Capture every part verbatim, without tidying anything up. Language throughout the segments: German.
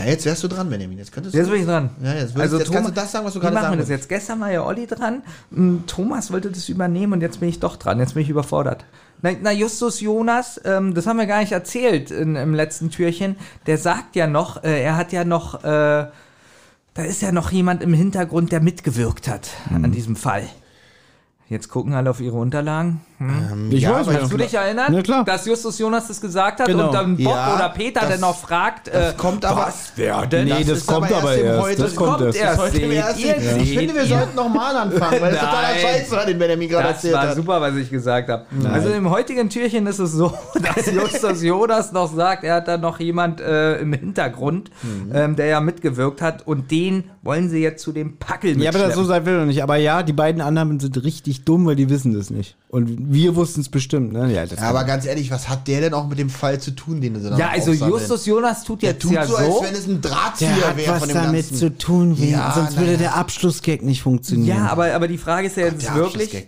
Ja, jetzt wärst du dran, Benjamin. Jetzt könntest du. Jetzt bin ich dran. Ja, jetzt, also jetzt Thomas, kannst du das sagen, was du wie gerade machen sagen wir das wolltest. jetzt? Gestern war ja Olli dran. Thomas wollte das übernehmen und jetzt bin ich doch dran. Jetzt bin ich überfordert. Na, na Justus Jonas, ähm, das haben wir gar nicht erzählt in, im letzten Türchen. Der sagt ja noch, äh, er hat ja noch, äh, da ist ja noch jemand im Hintergrund, der mitgewirkt hat hm. an diesem Fall. Jetzt gucken alle auf ihre Unterlagen. Hm. Ähm, ich ja, weiß aber Kannst du dich erinnern, Ja, klar. dass Justus Jonas das gesagt hat Genau. und dann Bob Ja, oder Peter das- dann noch fragt, das äh, kommt aber- was wäre denn? Nee, das, ist kommt aber aber erst im erst. Heute- Das kommt kommt erst. erst. Heute im Seht ersten- ihr, Ich seht finde, wir ihr? sollten nochmal anfangen, weil das totaler Nein. Scheiß war, den Benjamin gerade Das erzählt war hat. super, was ich gesagt habe. Also im heutigen Türchen ist es so, dass Justus Jonas noch sagt, er hat da noch jemand äh, im Hintergrund, Mhm. ähm, der ja mitgewirkt hat und den wollen sie jetzt zu dem Packel Ja, aber das so mitschleppen. sein will er nicht. Aber ja, die beiden anderen sind richtig dumm, weil die wissen das nicht. Und wir wussten es bestimmt, ne? Ja, das Ja, aber ganz ehrlich, was hat der denn auch mit dem Fall zu tun, den sie dann Ja, also aufsammeln? Justus Jonas tut Der jetzt tut ja so, so, als wenn es ein Drahtzieher der hat wäre was von dem damit Ganzen. zu tun, wie, Ja, sonst na würde ja. der Abschlussgag nicht funktionieren. ja, aber, aber die Frage ist ja jetzt Der wirklich, Abschlussgag.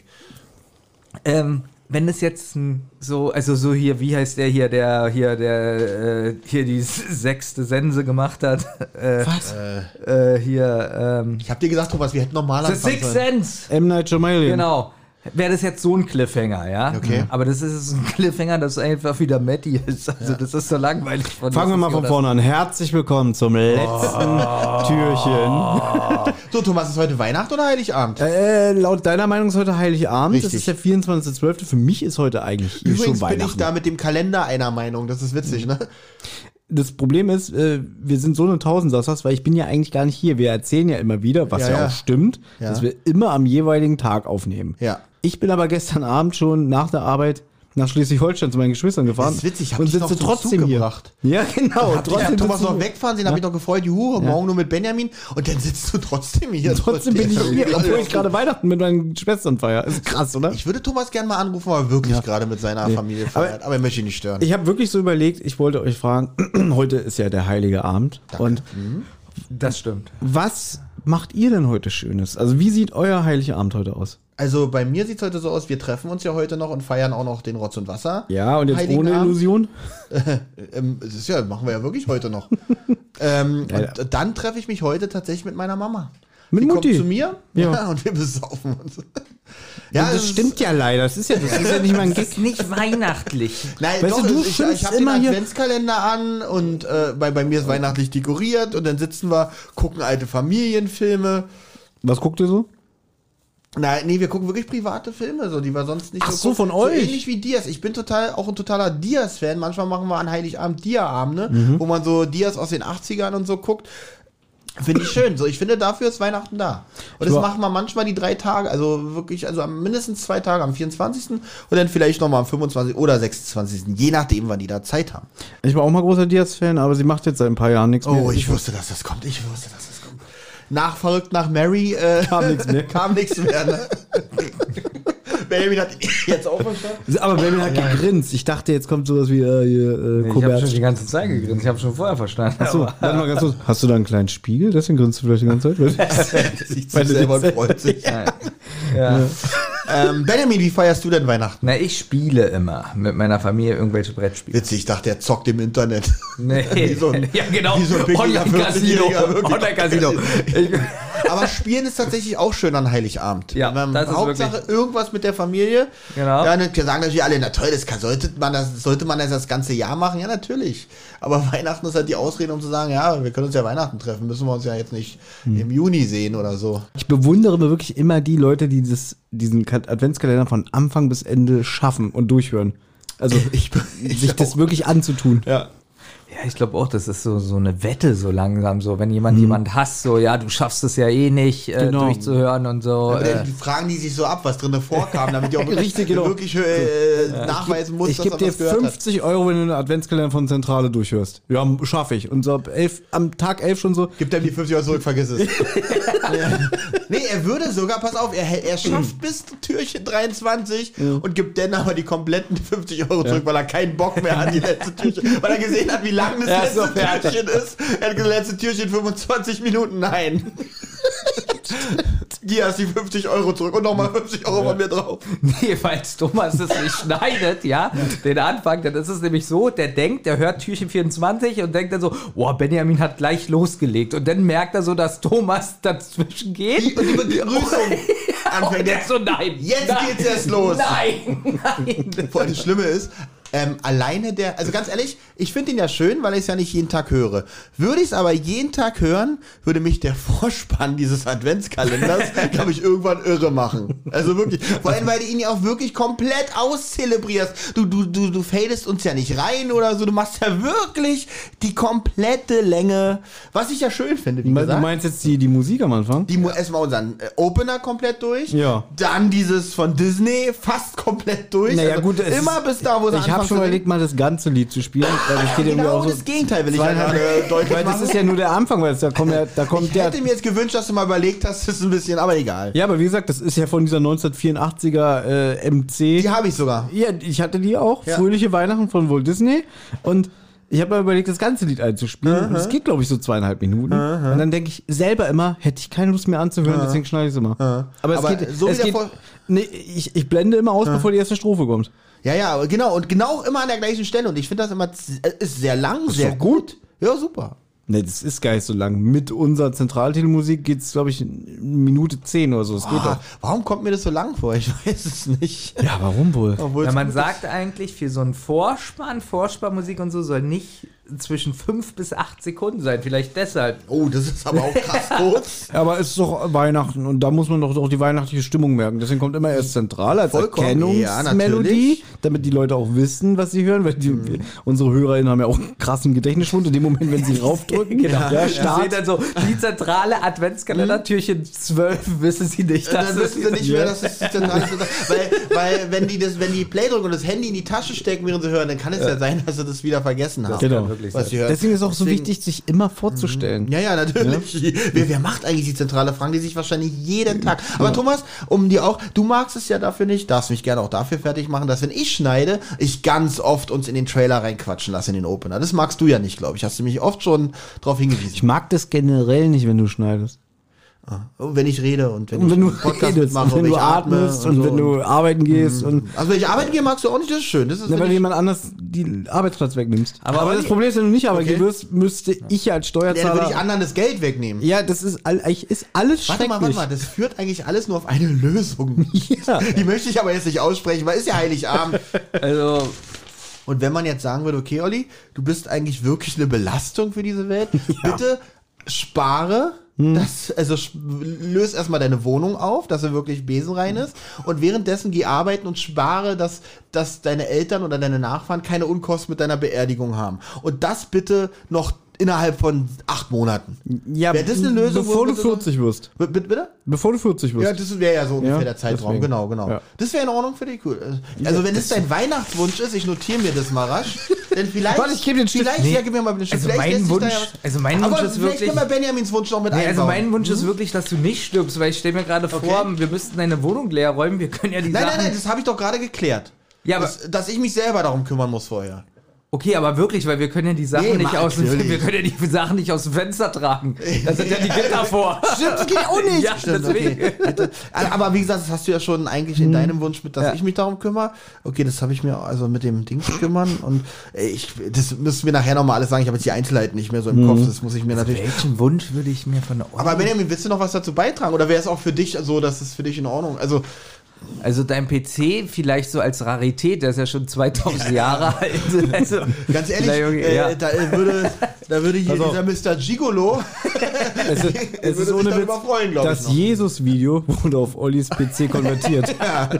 ähm, wenn es jetzt ein, so, also so hier, wie heißt der hier, der hier, der äh, hier die sechste Sense gemacht hat, äh, Was? äh, hier, ähm, Ich hab dir gesagt, Thomas, wir hätten normal The anfangen Sixth sollen. Sense. M. Night Shyamalan. Genau. Wäre das jetzt so ein Cliffhanger, ja? Okay. Aber das ist ein Cliffhanger, das einfach wieder Matty ist. Also das ist so langweilig. Von Fangen wir mal von vorne an. Herzlich willkommen zum letzten Türchen. So, Thomas, ist heute Weihnachten oder Heiligabend? Äh, laut deiner Meinung ist heute Heiligabend. Richtig. Das ist der vierundzwanzigster zwölfte Für mich ist heute eigentlich eh schon Übrigens bin Weihnachten. ich da mit dem Kalender einer Meinung. Das ist witzig, ne? Das Problem ist, äh, wir sind so eine Tausendsassers, weil ich bin ja eigentlich gar nicht hier. Wir erzählen ja immer wieder, was Ja, ja, ja. auch stimmt, Ja. dass wir immer am jeweiligen Tag aufnehmen. Ja. Ich bin aber gestern Abend schon nach der Arbeit nach Schleswig-Holstein zu meinen Geschwistern gefahren. Das ist witzig, ich hab und dich noch sitze zum trotzdem Zug hier. gebracht. Ja, genau. Hab ich hab Thomas sitzt noch du- wegfahren sehen, hab ich noch gefreut, juhu, morgen nur mit Benjamin. Und dann sitzt du trotzdem hier. Trotzdem bin ich hier, obwohl ich gerade Weihnachten mit meinen Schwestern feiere. Ist krass, oder? Ich würde Thomas gerne mal anrufen, weil er wirklich gerade mit seiner Familie feiert. Aber er möchte ihn nicht stören. Ich habe wirklich so überlegt, ich wollte euch fragen, heute ist ja der Heilige Abend. Und Das stimmt. was macht ihr denn heute Schönes? Also wie sieht euer Heiliger Abend heute aus? Also bei mir sieht es heute so aus, wir treffen uns ja heute noch und feiern auch noch den Rotz und Wasser. Ja, und jetzt Heiligen ohne Abend. Illusion? Ähm, das ist ja, machen wir ja wirklich heute noch. ähm, und dann treffe ich mich heute tatsächlich mit meiner Mama. Mit Die Mutti? kommt zu mir Ja. und wir besaufen uns. Ja, das es ist- stimmt ja leider. Das ist ja, das ist ja nicht mal ein Das Gag. ist nicht weihnachtlich. Nein, Weißt doch, du, du ich, ich, schimpfst ich habe den immer hier- Adventskalender an und äh, bei, bei mir ist weihnachtlich dekoriert und dann sitzen wir, gucken alte Familienfilme. Was guckt ihr so? Nein, nee, wir gucken wirklich private Filme, so, die wir sonst nicht Ach so, gucken. von euch? So ähnlich wie Diaz. Ich bin total, auch ein totaler Diaz-Fan. Manchmal machen wir an Heiligabend Dia-Abende, Mhm. wo man so Diaz aus den achtzigern und so guckt. Finde ich schön. So, ich finde, dafür ist Weihnachten da. Und das Ja. machen wir manchmal die drei Tage, also wirklich, also am mindestens zwei Tage, am vierundzwanzigsten und dann vielleicht nochmal am fünfundzwanzigsten oder sechsundzwanzigsten Je nachdem, wann die da Zeit haben. Ich war auch mal großer Diaz-Fan, aber sie macht jetzt seit ein paar Jahren nichts mehr. Oh, ich wusste, dass das kommt. Ich wusste, dass das kommt. Nach Verrückt nach Mary äh, Kam nichts mehr. kam nichts mehr. Ne? Benjamin hat ihn jetzt auch verstanden. Aber Benjamin hat gegrinst. Ich dachte, jetzt kommt sowas wie äh, hier, äh, Ich habe Colbert. schon die ganze Zeit gegrinst. Ich habe schon vorher verstanden. Achso, warte mal ganz kurz. Hast du da einen kleinen Spiegel? Deswegen grinst du vielleicht die ganze Zeit? Sieht Weil sich du selber dich und freut sich. Ja. Ja. ähm, Benjamin, wie feierst du denn Weihnachten? Na, ich spiele immer mit meiner Familie irgendwelche Brettspiele. Witzig, ich dachte, er zockt im Internet. Nee. Wie so ein- ja, genau. wie so ein pickliger Online-Casino. vierzigjähriger, wirklich. Online-Casino. Ich- Aber Spielen ist tatsächlich auch schön an Heiligabend. Ja, Man, das ist Hauptsache wirklich- irgendwas mit der Familie. Genau. Ja, und wir sagen natürlich alle, na toll, das kann, sollte man das, sollte man das das ganze Jahr machen? Ja, natürlich. Aber Weihnachten ist halt die Ausrede, um zu sagen, ja, wir können uns ja Weihnachten treffen, müssen wir uns ja jetzt nicht Hm. im Juni sehen oder so. Ich bewundere wirklich immer die Leute, die das, diesen Ka- Adventskalender von Anfang bis Ende schaffen und durchhören. Also Ich, sich das wirklich anzutun. ja. Ja, ich glaube auch, das ist so, so eine Wette so langsam, so wenn jemand jemand hasst, so ja, du schaffst es ja eh nicht äh, Genau. durchzuhören und so. Aber Äh, dann fragen die sich so ab, was drin vorkam, damit die auch wirklich, Richtig, genau. wirklich äh, nachweisen muss, Ich dass gebe er dir was gehört hat. fünfzig Euro, wenn du einen Adventskalender von Zentrale durchhörst. Ja, schaffe ich. Und so ab elf, am Tag elf schon so. Gib ihm die fünfzig Euro zurück, vergiss es. Ja. Nee, er würde sogar, pass auf, er, er schafft bis Türchen dreiundzwanzig und gibt dann aber die kompletten fünfzig Euro zurück, weil er keinen Bock mehr hat, die letzte Türchen, weil er gesehen hat, wie lang das Ja, letzte so fertig. Türchen ist. Er hat gesagt, letzte Türchen fünfundzwanzig Minuten, nein. Hier hast du die fünfzig Euro zurück und nochmal fünfzig Euro von mir drauf. Nee, weil Thomas es nicht schneidet, ja, den Anfang, dann ist es nämlich so, der denkt, der hört Türchen vierundzwanzig und denkt dann so, boah, Benjamin hat gleich losgelegt. Und dann merkt er so, dass Thomas dazwischen geht. Und die Begrüßung anfängt. Und jetzt so, nein. Jetzt nein, geht's erst los. Nein, nein. Vor allem das Schlimme ist, ähm, alleine der, also ganz ehrlich, ich finde ihn ja schön, weil ich es ja nicht jeden Tag höre. Würde ich es aber jeden Tag hören, würde mich der Vorspann dieses Adventskalenders, glaube ich, irgendwann irre machen. Also wirklich, vor allem, weil du ihn ja auch wirklich komplett auszelebrierst. Du, du, du, du fadest uns ja nicht rein oder so, du machst ja wirklich die komplette Länge, was ich ja schön finde, wie Du gesagt. meinst jetzt die, die Musik am Anfang? Die, erstmal unseren äh, Opener komplett durch. Ja. Dann dieses von Disney fast komplett durch. Naja, also gut, es immer ist- bis da, wo sie Ich habe schon überlegt, mal das ganze Lied zu spielen. Weil das geht irgendwie Genau auch so das Gegenteil will ich ja gerade deutlich Weil das machen. ist ja nur der Anfang, weil es da kommt ja, da kommt Ich der. hätte mir jetzt gewünscht, dass du mal überlegt hast, das ist ein bisschen, aber egal. Ja, aber wie gesagt, das ist ja von dieser neunzehnhundertvierundachtziger äh, M C. Die habe ich sogar. Ja, ich hatte die auch. Ja. Fröhliche Weihnachten von Walt Disney. Und ich habe mal überlegt, das ganze Lied einzuspielen. Und es geht, glaube ich, so zweieinhalb Minuten. Und dann denke ich selber immer, hätte ich keine Lust mehr anzuhören, deswegen schneide ich es immer. Aber es Aber geht, so wie es der geht Vor- nee, ich, ich blende immer aus, bevor die erste Strophe kommt. Ja, ja, aber genau. Und genau immer an der gleichen Stelle. Und ich finde das immer, z- äh, ist sehr lang, sehr doch gut. Ja, super. Ne, das ist gar nicht so lang. Mit unserer Zentraltelemusik geht es, glaube ich, Minute zehn oder so. Es geht Ah, doch. warum kommt mir das so lang vor? Ich weiß es nicht. Ja, warum wohl? Obwohl Ja, es man gut sagt eigentlich, für so einen Vorspann, Vorspannmusik und so soll nicht zwischen fünf bis acht Sekunden sein. Vielleicht deshalb. ist. Oh, das ist aber auch krass kurz. Aber es ist doch Weihnachten und da muss man doch auch die weihnachtliche Stimmung merken. Deswegen kommt immer erst zentral als Vollkommen, ja, Erkennungsmelodie, natürlich. damit die Leute auch wissen, was sie hören. Weil die, unsere HörerInnen haben ja auch einen krassen Gedächtnisschwund in dem Moment, wenn sie raufdrücken. Genau. Ja, Ich sehe Start. dann so, die zentrale Adventskalender, Türchen zwölf, wissen sie nicht. Dann dass wissen es- sie nicht mehr, dass es die zentrale ist. Weil, weil wenn die das, wenn die Play drücken und das Handy in die Tasche stecken, während sie hören, dann kann es ja sein, dass sie das wieder vergessen haben. Genau. wirklich Was sein. sie hören. Deswegen ist auch so Deswegen- wichtig, sich immer vorzustellen. Ja, ja, natürlich. Wer, wer macht eigentlich die Zentrale? Fragen die sich wahrscheinlich jeden Tag. Aber Thomas, um dir auch, du magst es ja dafür nicht, darfst mich gerne auch dafür fertig machen, dass wenn ich schneide, ich ganz oft uns in den Trailer reinquatschen lasse, in den Opener. Das magst du ja nicht, glaube ich. Hast du mich oft schon drauf hingewiesen. Ich mag das generell nicht, wenn du schneidest. Wenn ich rede und wenn Und ich wenn du einen Podcast redest, mache und wenn ich du atme atmest und, so. wenn du arbeiten gehst und Also wenn ich arbeiten gehe, magst du auch nicht, das ist schön. Das ist, ja, wenn weil du ich, jemand anders den Arbeitsplatz wegnimmst. Aber Aber, Olli- das Problem ist, wenn du nicht arbeiten Okay. wirst, müsste ich als ja, dann würde ich Steuerzahler... anderen das Geld wegnehmen. Ja, das ist, all, eigentlich ist alles Warte mal, schrecklich. warte mal, das führt eigentlich alles nur auf eine Lösung. Ja. Die möchte ich aber jetzt nicht aussprechen, weil ist ja Heiligabend. Also, Und wenn man jetzt sagen würde, okay, Olli, du bist eigentlich wirklich eine Belastung für diese Welt, bitte spare, das, also sch- löse erstmal deine Wohnung auf, dass sie wirklich besenrein ist und währenddessen geh arbeiten und spare, dass, dass deine Eltern oder deine Nachfahren keine Unkosten mit deiner Beerdigung haben. Und das bitte noch innerhalb von acht Monaten. Ja, Wäre das eine Lösung, bevor wo du wir so- vierzig wirst. B- Bitte? bitte? Bevor du vierzig wirst. Ja, das wäre ja so ungefähr Ja, der Zeitraum, deswegen. genau, genau. Ja. Das wäre in Ordnung für dich, cool. Also wenn es dein Weihnachtswunsch ist, ich notiere mir das mal rasch, denn vielleicht, Warte, ich gebe dir den Stift. vielleicht, Nee. ja, gib mir mal den Stift. Also Vielleicht mein lässt sich da Wunsch- ja was- also mein aber Wunsch ist vielleicht wirklich- können wir Benjamins Wunsch noch mit nee, also einbauen. mein Wunsch ist wirklich, dass du nicht stirbst, weil ich stelle mir gerade vor, wir müssten deine Wohnung leer räumen, wir können ja die Nein, Sachen... nein, nein, das habe ich doch gerade geklärt. Ja, aber- dass, dass ich mich selber darum kümmern muss vorher. Okay, aber wirklich, weil wir können ja die Sachen Nee, nicht mach aus dem, natürlich. wir können ja die Sachen nicht aus dem Fenster tragen. Da sind ja die Gitter vor. Stimmt, das geht auch nicht. Ja, Stimmt, deswegen. okay. Bitte. Aber wie gesagt, das hast du ja schon eigentlich in deinem Wunsch mit, dass Ja. ich mich darum kümmere. Okay, das habe ich mir also mit dem Ding zu kümmern und ey, ich, das müssen wir nachher nochmal alles sagen. Ich habe jetzt die Einzelheiten nicht mehr so im Kopf. Das muss ich mir natürlich. Welchen Wunsch würde ich mir von der Aber Benjamin, willst du noch was dazu beitragen? Oder wäre es auch für dich so, dass es für dich in Ordnung? Also, Also dein P C vielleicht so als Rarität, der ist ja schon zweitausend Jahre alt. Also, ganz ehrlich, Na, Junge, äh, ja. da äh, würde, da würde hier Pass auf. dieser Mister Gigolo Es ist, es würde ist sich ohne darüber Witz, freuen, glaube ich. das Noch. Jesus-Video wurde auf Ollis P C konvertiert.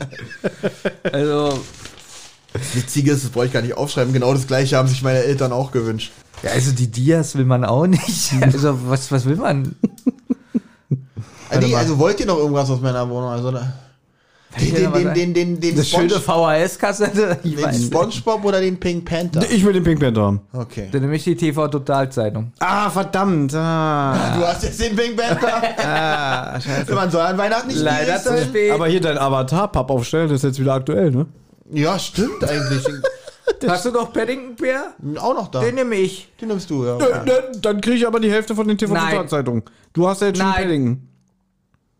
also, Witziges, das brauche ich gar nicht aufschreiben. Genau das gleiche haben sich meine Eltern auch gewünscht. ja, also die Dias will man auch nicht. Also was, was will man? Ah, nee, mal. also wollt ihr noch irgendwas aus meiner Wohnung? Also, da, den, den, den, den, den, den, Das schöne Sponge, V H S-Kassette. Ich den weiß nicht. Spongebob oder den Pink Panther? Ich will den Pink Panther haben. Okay. Dann nehme ich die T V-Totalzeitung. Ah, verdammt. Ah, Du hast jetzt den Pink Panther. ah scheiße. Man soll an Weihnachten nicht Leider gierig zu sein. spät. Aber hier dein Avatar-Pappaufsteller, das ist jetzt wieder aktuell, ne? Ja, stimmt eigentlich. Hast du noch Paddington Bär? Auch noch da. Den nehme ich. Den nimmst du, ja. Dann, dann kriege ich aber die Hälfte von den T Nein. V-Totalzeitungen. Du hast ja jetzt schon Nein. Paddington.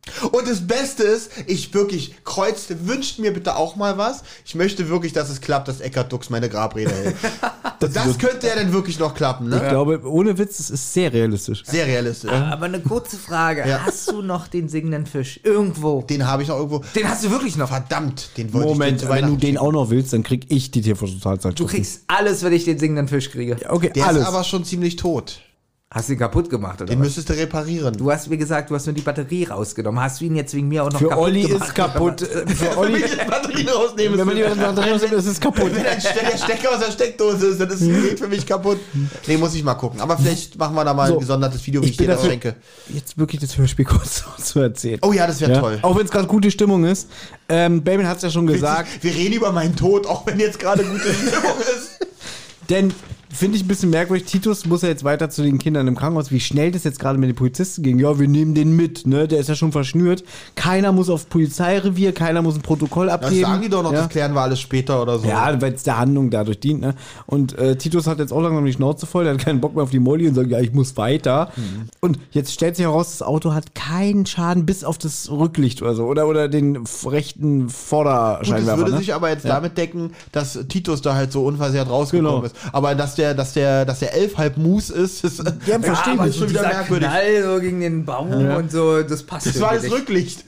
Und das Beste ist, ich wirklich kreuzte, wünscht mir bitte auch mal was. Ich möchte wirklich, dass es klappt, dass Eckhard Dux meine Grabrede hält. das, das könnte ja dann wirklich noch klappen, ne? Ich glaube, ohne Witz, es ist sehr realistisch. Sehr realistisch. Aber eine kurze Frage. Ja. Hast du noch den singenden Fisch? Irgendwo. Den habe ich noch irgendwo. Den hast du wirklich noch. Verdammt, den wollte Moment, ich dir zu wenn du Weihnachten den schicken. auch noch willst, dann krieg ich die T V-Totalzeit. Du kriegst alles, wenn ich den singenden Fisch kriege. Ja, okay, Der alles. ist aber schon ziemlich tot. Hast du ihn kaputt gemacht, oder Den was? müsstest du reparieren. Du hast mir gesagt, du hast nur die Batterie rausgenommen. Hast du ihn jetzt wegen mir auch noch Für kaputt Olli gemacht? ist kaputt. äh, Für Olli, Wenn ich die Batterien rausnehme, wenn man die Batterie rausnimmt, ist es kaputt. wenn ein Ste- der Stecker aus der Steckdose ist, dann ist es für mich kaputt. Nee, muss ich mal gucken. Aber vielleicht machen wir da mal So, ein gesondertes Video, wie ich, ich bin dir das dafür- schenke. Jetzt wirklich das Hörspiel kurz zu erzählen. Oh ja, das wäre Ja? toll. Auch wenn es gerade gute Stimmung ist. Ähm, Baby hat es ja schon gesagt. Wir reden über meinen Tod, auch wenn jetzt gerade gute Stimmung ist. Denn finde ich ein bisschen merkwürdig, Titus muss ja jetzt weiter zu den Kindern im Krankenhaus. Wie schnell das jetzt gerade mit den Polizisten ging. Ja, wir nehmen den mit, ne? Der ist ja schon verschnürt. Keiner muss aufs Polizeirevier, keiner muss ein Protokoll Das abgeben. sagen die doch noch, ja? das klären wir alles später oder so. Ja, weil es der Handlung dadurch dient, ne? Und äh, Titus hat jetzt auch langsam die Schnauze voll, der hat keinen Bock mehr auf die Molly und sagt, ja, ich muss weiter. Mhm. Und jetzt stellt sich heraus, das Auto hat keinen Schaden bis auf das Rücklicht oder so. Oder, oder den f- rechten Gut, das Vorderscheinwerfer, würde ne? sich aber jetzt damit decken, dass Titus da halt so unversehrt rausgekommen Genau. ist. Aber dass der, dass der, dass der elf halb Mus ist, das, Ja, verstehe aber ich. ist schon wieder dieser merkwürdig. Knall so gegen den Baum und so, das passt Das war irgendwie das nicht. Rücklicht.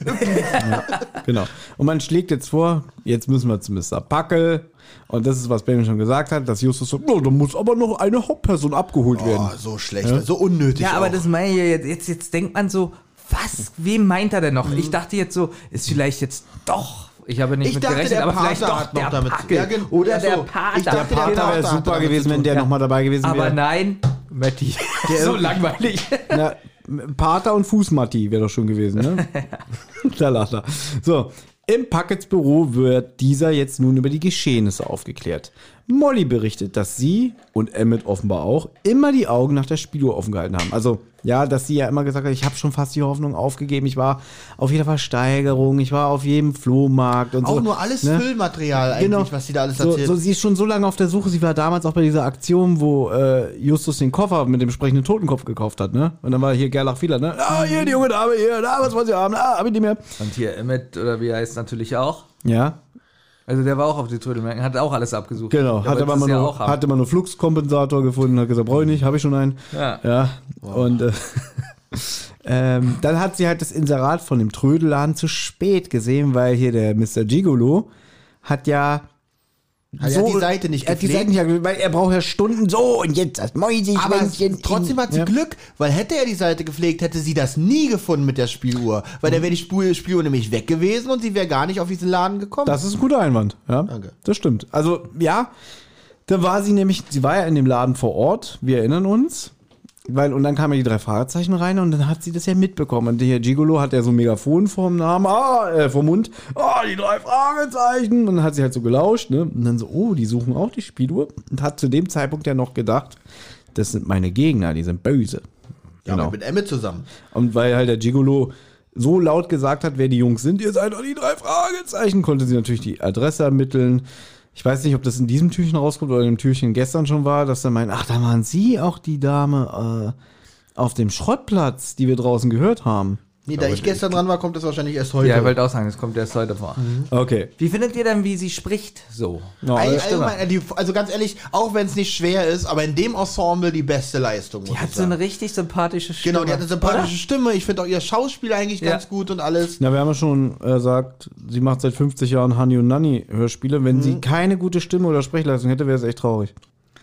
Genau. Und man schlägt jetzt vor, jetzt müssen wir zu Mister Packel. Und das ist, was Ben schon gesagt hat, dass Justus so, no, da muss aber noch eine Hauptperson abgeholt werden. Oh, so schlecht, so unnötig. Ja, aber auch. das meine ich ja jetzt, jetzt, jetzt denkt man so, was, wem meint er denn noch? Ich dachte jetzt so, ist vielleicht jetzt doch, ich habe nicht Ich mit dachte, gerechnet, der aber Pater vielleicht doch hat noch der damit- Packel Ja, gen- oder ja, so. der Pater. Ich dachte, Der der Pater Pater wäre hat super damit gewesen, zu wenn tun. der Ja. nochmal dabei gewesen Aber wäre. nein, Matti, so langweilig. Na, Pater und Fußmatti wäre doch schon gewesen, ne? Da lacht er. So, im Puckets Büro wird dieser jetzt nun über die Geschehnisse aufgeklärt. Molly berichtet, dass sie und Emmett offenbar auch immer die Augen nach der Spieluhr offen gehalten haben. Also, ja, dass sie ja immer gesagt hat, ich habe schon fast die Hoffnung aufgegeben. Ich war auf jeder Versteigerung, ich war auf jedem Flohmarkt und so. Auch nur alles ne? Füllmaterial eigentlich, Genau. was sie da alles So, erzählt. so, sie ist schon so lange auf der Suche. Sie war damals auch bei dieser Aktion, wo äh, Justus den Koffer mit dem sprechenden Totenkopf gekauft hat, ne? Und dann war hier Gerlach Fieler, ne? Ah, hier, die junge Dame, hier, da, was wollen Sie haben? Ah, hab ich nicht mehr. Und hier Emmett, oder wie er heißt, natürlich auch. Ja, Also der war auch auf die Trödelmärkten, hat auch alles abgesucht. genau. Der Hat aber wollte mal es ja nur, auch haben. hat immer nur Fluxkompensator gefunden, hat gesagt, brauche ich nicht, habe ich schon einen. Ja. Ja. Und äh, ähm, dann hat sie halt das Inserat von dem Trödelladen zu spät gesehen, weil hier der Mister Gigolo hat ja Hat ja die Seite nicht er hat die gepflegt. Seite nicht, weil er braucht ja Stunden so und jetzt das Aber Mäuschen. trotzdem hat sie ja. Glück, weil hätte er die Seite gepflegt, hätte sie das nie gefunden mit der Spieluhr. Weil dann wäre die Spul- Spieluhr nämlich weg gewesen und sie wäre gar nicht auf diesen Laden gekommen. Das ist ein guter Einwand, ja. Danke. Das stimmt. Also, ja, da war sie nämlich, sie war ja in dem Laden vor Ort, wir erinnern uns. Weil, und dann kamen ja die drei Fragezeichen rein und dann hat sie das ja mitbekommen. Und der Gigolo hat ja so ein Megafon vorm Namen, ah, äh, vom Mund, ah, die drei Fragezeichen. Und dann hat sie halt so gelauscht, ne? Und dann so, oh, die suchen auch die Spieluhr. Und hat zu dem Zeitpunkt ja noch gedacht, das sind meine Gegner, die sind böse. ja, aber mit Emmett zusammen. Und weil halt der Gigolo so laut gesagt hat, wer die Jungs sind, ihr seid doch die drei Fragezeichen, konnte sie natürlich die Adresse ermitteln. Ich weiß nicht, ob das in diesem Türchen rauskommt oder in dem Türchen gestern schon war, dass er meint, ach, da waren Sie auch die Dame äh, auf dem Schrottplatz, die wir draußen gehört haben. Nee, da ich gestern dran war, kommt das wahrscheinlich erst heute. Ja, ich wollte auch sagen, das kommt erst heute vor. Okay. Wie findet ihr denn, wie sie spricht? So. Ja, All, das stimmt. allgemein, die, also ganz ehrlich, auch wenn es nicht schwer ist, aber in dem Ensemble die beste Leistung. Die muss hat ich so sagen. eine richtig sympathische Stimme. Genau, die hat eine sympathische Stimme. Ich finde auch ihr Schauspiel eigentlich Ja. ganz gut und alles. Na, wir haben ja schon äh, gesagt, sie macht seit fünfzig Jahren Hani und Nanni Hörspiele. Wenn sie keine gute Stimme oder Sprechleistung hätte, wäre es echt traurig.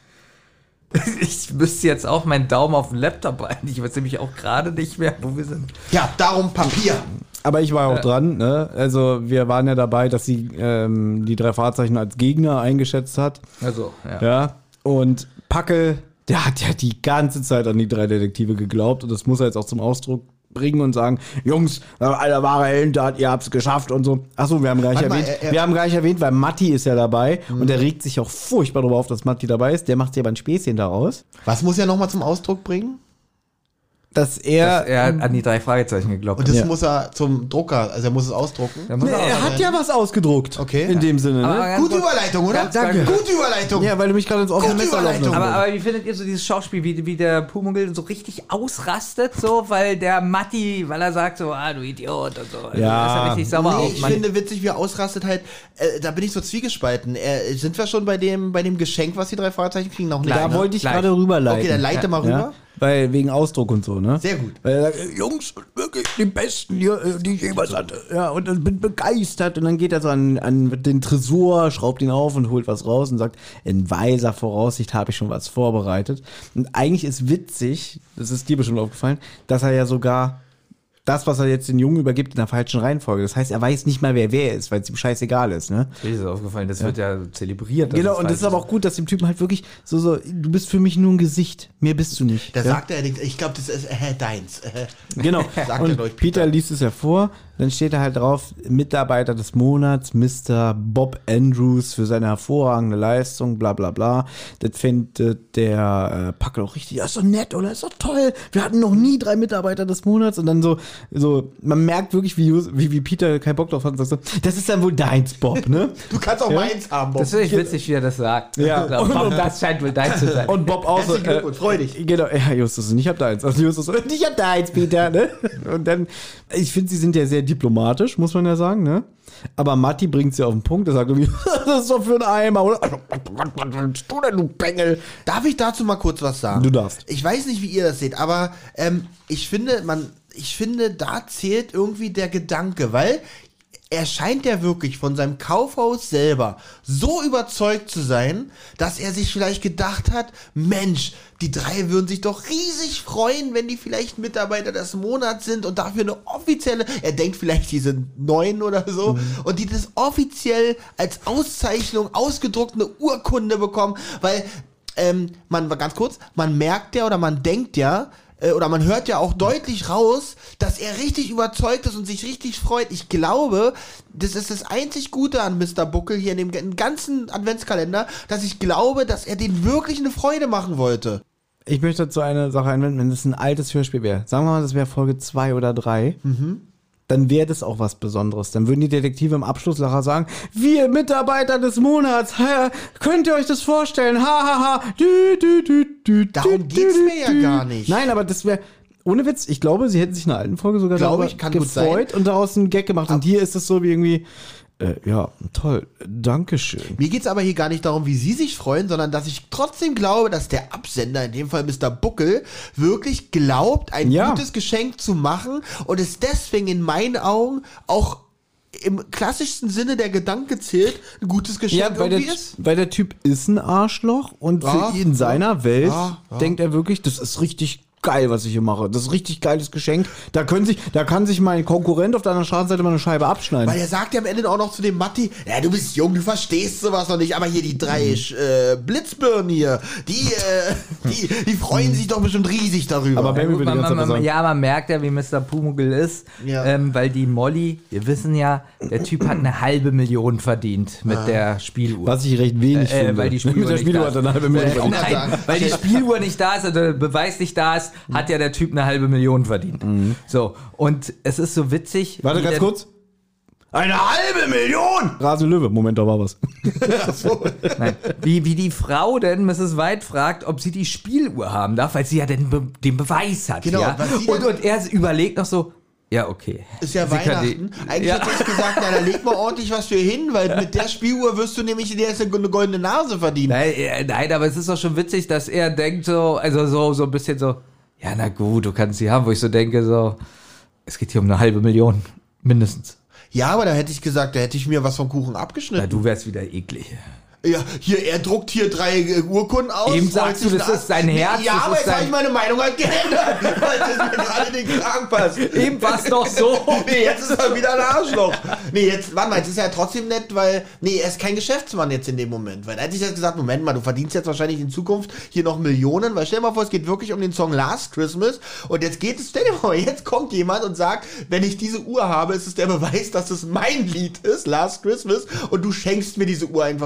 Ich müsste jetzt auch meinen Daumen auf den Laptop halten. Ich weiß nämlich auch gerade nicht mehr, wo wir sind. Ja, darum Papier. Aber ich war auch dran, ne? Also wir waren ja dabei, dass sie ähm, die drei Fahrzeichen als Gegner eingeschätzt hat. Also, ja. Ja. Und Packel, der hat ja die ganze Zeit an die drei Detektive geglaubt und das muss er jetzt auch zum Ausdruck bringen und sagen, Jungs, eine wahre Heldentat, ihr habt's geschafft und so. Achso, wir haben gar nicht Warte mal, erwähnt, er- er- wir haben gar nicht erwähnt, weil Matti ist ja dabei und der regt sich auch furchtbar darüber auf, dass Matti dabei ist. Der macht sich aber ein Späßchen daraus. Was muss er nochmal zum Ausdruck bringen? dass er... Dass er an die drei Fragezeichen geglaubt Und hat. das Ja. muss er zum Drucker, also er muss es ausdrucken. Da muss Nee, er er auch- hat ja was ausgedruckt. Okay. In dem Sinne, Aber ne? ganz Gute kurz- Überleitung, oder? Ganz Danke. Gute Überleitung. Ja, weil du mich gerade ins offene Gute Messer laufen Überleitung. hast. Aber, aber wie findet ihr so dieses Schauspiel, wie, wie der Pumuckl so richtig ausrastet, so, weil der Matti, weil er sagt so, ah, du Idiot und so. Also Ja. ist er richtig sauer Nee, auf ich Mann. finde witzig, wie er ausrastet halt, äh, da bin ich so zwiegespalten. Äh, sind wir schon bei dem, bei dem Geschenk, was die drei Fragezeichen kriegen? Noch nicht. Da ne? wollte ich Gleich. gerade rüberleiten. Okay, dann leite mal rüber. Ja? Weil wegen Ausdruck und so, ne? Sehr gut. Weil er sagt, äh, Jungs, wirklich die Besten, hier, äh, die ich jemals hatte. Ja, und ich bin begeistert. Und dann geht er so an, an den Tresor, schraubt ihn auf und holt was raus und sagt, in weiser Voraussicht habe ich schon was vorbereitet. Und eigentlich ist witzig, das ist dir bestimmt aufgefallen, dass er ja sogar das, was er jetzt den Jungen übergibt, in der falschen Reihenfolge. Das heißt, er weiß nicht mal, wer wer ist, weil es ihm scheißegal ist, ne? Mir ist das aufgefallen, das wird ja zelebriert. dass Genau, es und das falsch ist aber auch gut, dass dem Typen halt wirklich so, so, du bist für mich nur ein Gesicht, mehr bist du nicht. Da ja? sagt er, ich glaube, das ist äh, deins. Äh, Genau. Sagt er, Und glaub ich, Peter liest es ja vor, dann steht da halt drauf, Mitarbeiter des Monats, Mister Bob Andrews für seine hervorragende Leistung, bla bla bla. Das findet der äh, Packel auch richtig, ja, ist doch nett, oder? Ist doch toll. Wir hatten noch nie drei Mitarbeiter des Monats und dann so, so, man merkt wirklich, wie, wie, wie Peter keinen Bock drauf hat und sagt so, das ist dann wohl deins, Bob, ne? du kannst auch Ja? meins haben, Bob. Das finde ich witzig, wie er das sagt. Ja. Ich glaub, Und- Bob, das scheint wohl dein zu sein. Und Bob auch so, Herzlichen Glückwunsch, freu dich. Genau, ja, Justus, und ich hab deins. Also Justus, und ich hab deins, Peter, ne? Und dann, ich finde, sie sind ja sehr diplomatisch, muss man ja sagen, ne? Aber Matti bringt sie auf den Punkt, er sagt irgendwie, das ist doch für einen Eimer, oder? Was willst du denn, du Bengel? Darf ich dazu mal kurz was sagen? Du darfst. Ich weiß nicht, wie ihr das seht, aber ähm, ich finde, man, ich finde, da zählt irgendwie der Gedanke, weil er scheint ja wirklich von seinem Kaufhaus selber so überzeugt zu sein, dass er sich vielleicht gedacht hat, Mensch, die drei würden sich doch riesig freuen, wenn die vielleicht Mitarbeiter des Monats sind und dafür eine offizielle, er denkt vielleicht, die sind neun oder so, und die das offiziell als Auszeichnung ausgedruckte Urkunde bekommen, weil, ähm, man, ganz kurz, man merkt ja oder man denkt ja, oder man hört ja auch deutlich raus, dass er richtig überzeugt ist und sich richtig freut. Ich glaube, das ist das einzig Gute an Mister Buckel hier in dem ganzen Adventskalender, dass ich glaube, dass er denen wirklich eine Freude machen wollte. Ich möchte dazu eine Sache einwenden, wenn das ein altes Hörspiel wäre. Sagen wir mal, das wäre Folge zwei oder drei. Mhm. Dann wäre das auch was Besonderes. Dann würden die Detektive im Abschlusslacher sagen, wir Mitarbeiter des Monats, hä, könnt ihr euch das vorstellen? Ha, ha, ha. Dü, dü, dü, dü, Darum dü, geht's dü, mir ja dü. gar nicht. Nein, aber das wäre, ohne Witz, ich glaube, sie hätten sich in einer alten Folge sogar Glaube darüber ich, kann gut gefreut und daraus einen Gag gemacht. Und hier ist es so wie irgendwie, äh, ja, toll, Dankeschön. Mir geht's aber hier gar nicht darum, wie sie sich freuen, sondern dass ich trotzdem glaube, dass der Absender, in dem Fall Mister Buckel, wirklich glaubt, ein Ja. gutes Geschenk zu machen und es deswegen in meinen Augen auch im klassischsten Sinne der Gedanke zählt, ein gutes Geschenk Ja, weil der, irgendwie ist. weil der Typ ist ein Arschloch und Ja, für ihn in seiner Welt ja, ja. denkt er wirklich, das ist richtig geil, was ich hier mache. Das ist richtig geiles Geschenk. Da können sich, da kann sich mein Konkurrent auf der anderen Straßenseite mal eine Scheibe abschneiden. Weil er sagt ja am Ende auch noch zu dem Matti, ja, du bist jung, du verstehst sowas noch nicht, aber hier die drei äh, Blitzbirnen hier, die, äh, die, die freuen sich doch bestimmt riesig darüber. Aber Baby Gut, will die man, ganze Zeit man, was sagen. ja, man merkt ja, wie Mister Pumuckl ist, Ja. ähm, weil die Molly, wir wissen ja, der Typ hat eine halbe Million verdient mit der Spieluhr. Was ich recht wenig Äh, finde. weil die Spieluhr Mit der nicht Spieluhr da hat ist. er eine halbe Million Äh, verdient. verdient. Nein, weil die Spieluhr nicht da ist, also der Beweis nicht da ist, hat ja der Typ eine halbe Million verdient. So, und es ist so witzig. Warte wie ganz der- kurz. Eine halbe Million! Rasende Löwe. Moment, da war was. Nein, wie, wie die Frau denn Misses White fragt, ob sie die Spieluhr haben darf, weil sie ja den, Be den Beweis hat. Genau, ja? was sie und, denn- und er überlegt noch so, ja, okay. Ist ja Sie kann Weihnachten. die- Eigentlich Ja. hätte ich gesagt, na, da leg mal ordentlich was für hin, weil mit der Spieluhr wirst du nämlich in der erste eine goldene Nase verdienen. Nein, äh, nein, aber es ist doch schon witzig, dass er denkt so, also so, so ein bisschen so, ja, na gut, du kannst sie haben, wo ich so denke, so, es geht hier um eine halbe Million, mindestens. Ja, aber da hätte ich gesagt, da hätte ich mir was vom Kuchen Na, abgeschnitten. du wärst wieder eklig. Ja, hier, er druckt hier drei äh, Urkunden aus. Eben freut sagst du, sich das da- ist sein Herz, Nee, ja, das aber ist jetzt habe sein- ich meine Meinung halt geändert, weil das mir gerade in den Kragen passt. Eben war's doch so. Nee, jetzt ist er wieder ein Arschloch. Nee, jetzt, warte mal, jetzt ist er ja trotzdem nett, weil, nee, er ist kein Geschäftsmann jetzt in dem Moment. Weil da hätte ich jetzt gesagt, Moment mal, du verdienst jetzt wahrscheinlich in Zukunft hier noch Millionen, weil stell dir mal vor, es geht wirklich um den Song Last Christmas und jetzt geht es, stell dir mal, jetzt kommt jemand und sagt, wenn ich diese Uhr habe, ist es der Beweis, dass es mein Lied ist, Last Christmas, und du schenkst mir diese Uhr einfach so, obwohl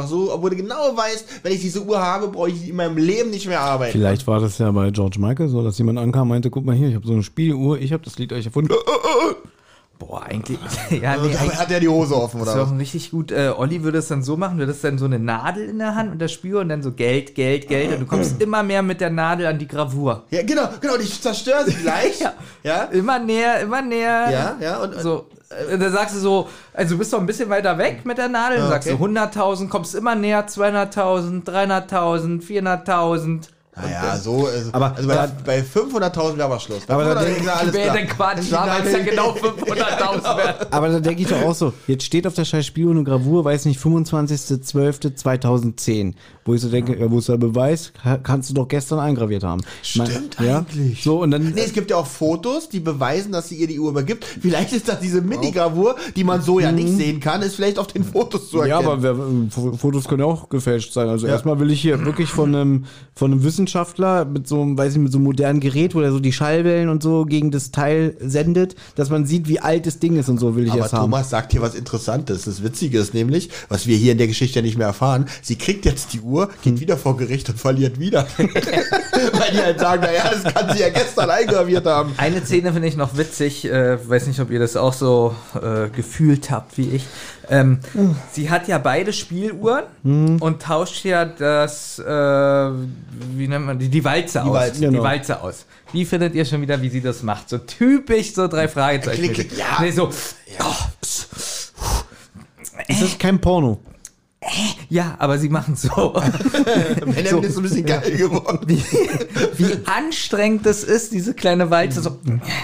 wo du genau weißt, wenn ich diese Uhr habe, brauche ich in meinem Leben nicht mehr arbeiten. Vielleicht war das ja bei George Michael so, dass jemand ankam und meinte, guck mal hier, ich habe so eine Spieluhr, ich habe das Lied euch erfunden. Boah, eigentlich. Ja, Also, nee, dabei eigentlich hat er die Hose offen, ist oder doch was? richtig gut. Äh, Olli würde es dann so machen, würde es dann so eine Nadel in der Hand und der Spür und dann so Geld, Geld, Geld und du kommst immer mehr mit der Nadel an die Gravur. Ja, genau, genau, ich zerstöre sie gleich. Ja. Ja, Immer näher, immer näher. ja, ja. Und, So, äh, da sagst du so, also du bist doch ein bisschen weiter weg mit der Nadel, dann Ah, sagst du okay. hunderttausend, kommst immer näher, zweihunderttausend, dreihunderttausend, vierhunderttausend. naja, so, also, Aber also bei, da- bei fünfhunderttausend wäre aber Schluss. Bei Aber da fünfhundert denk- ist alles Wäre klar. denn Quatsch, weil es ja genau fünfhunderttausend wäre. Aber da denke ich doch auch so, jetzt steht auf der scheiß Spieluhr eine Gravur, weiß nicht, fünfundzwanzigster zwölfter zweitausendzehn. Wo ich so denke, ja, wo ist der Beweis? Ka- Kannst du doch gestern eingraviert haben. Stimmt ja? eigentlich. So, und dann... Nee, es gibt ja auch Fotos, die beweisen, dass sie ihr die Uhr übergibt. Vielleicht ist das diese Mini-Gravur, die man so ja nicht sehen kann, ist vielleicht auf den Fotos zu Ja, erkennen. aber wer, F- Fotos können ja auch gefälscht sein. Also erstmal will ich hier wirklich von einem, von einem Wissenschaftler mit so einem, weiß ich, mit so einem modernen Gerät, wo der so die Schallwellen und so gegen das Teil sendet, dass man sieht, wie alt das Ding ist und so will ich Aber erst haben. Thomas sagt hier was Interessantes. Das Witzige ist nämlich, was wir hier in der Geschichte ja nicht mehr erfahren, sie kriegt jetzt die Uhr, geht wieder vor Gericht und verliert wieder. Weil die halt sagen, naja, das kann sie ja gestern eingraviert haben. Eine Szene finde ich noch witzig, äh, weiß nicht, ob ihr das auch so äh, gefühlt habt wie ich. Ähm, sie hat ja beide Spieluhren und tauscht ja das, äh, wie nennt man die, die Walze aus. Walze, genau. Die Walze aus. Wie findet ihr schon wieder, wie sie das macht? So typisch, so drei Fragezeichen. Klick, klick, ja. Nee, so, Das ist kein Porno. ja, aber sie machen so. Benjamin ist so ein bisschen geil geworden. wie, wie anstrengend das ist, diese kleine Walze. So,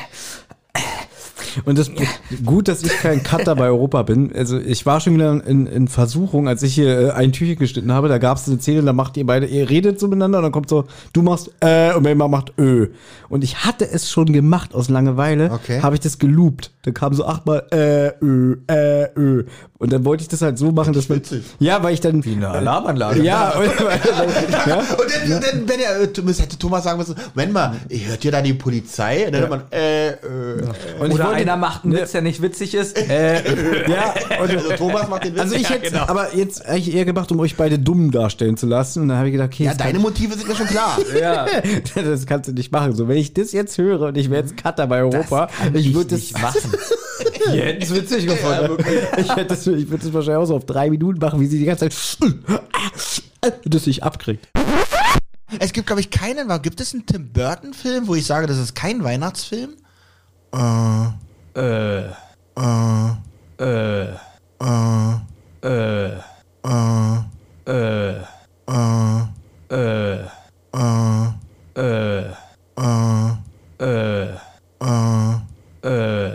Und das gut, dass ich kein Cutter bei Europa bin. Also ich war schon wieder in, in Versuchung, als ich hier äh, ein Türchen geschnitten habe, da gab es eine Szene, da macht ihr beide, ihr redet so miteinander und dann kommt so, du machst äh und Melma macht ö. Und ich hatte es schon gemacht aus Langeweile, Okay. habe ich das geloopt. Da kam so achtmal äh, ö, äh, ö. Und dann wollte ich das halt so machen, dass man... witzig. Ja, weil ich dann... eine Alarmanlage. Ja, und, ja, Und dann, dann wenn er, äh, hätte Thomas sagen müssen, Moment mal, hört ihr da die Polizei? Und dann hört man, äh, äh. und ich Oder wollte- einer macht einen Witz, der nicht witzig ist. Äh, ja, und, Also Thomas macht den Witz. also ich Ja, hätte genau. aber jetzt eigentlich eher gemacht, um euch beide dumm darstellen zu lassen. Und dann habe ich gedacht, okay, Ja, das deine Motive sind mir schon klar. ja. kann, das kannst du nicht machen. So, wenn ich das jetzt höre und ich wäre jetzt Cutter bei Europa, ich würde das nicht machen. Wir hätten es witzig gefunden. ich hätte das, ich würde das wahrscheinlich auch so auf drei Minuten machen, wie sie die ganze Zeit das sich abkriegt. Es gibt, glaube ich, keinen, gibt es einen Tim Burton-Film, wo ich sage, das ist kein Weihnachtsfilm? Äh, Äh, äh, äh, äh, äh, äh, äh, äh, äh, äh, äh, äh, äh, äh, äh,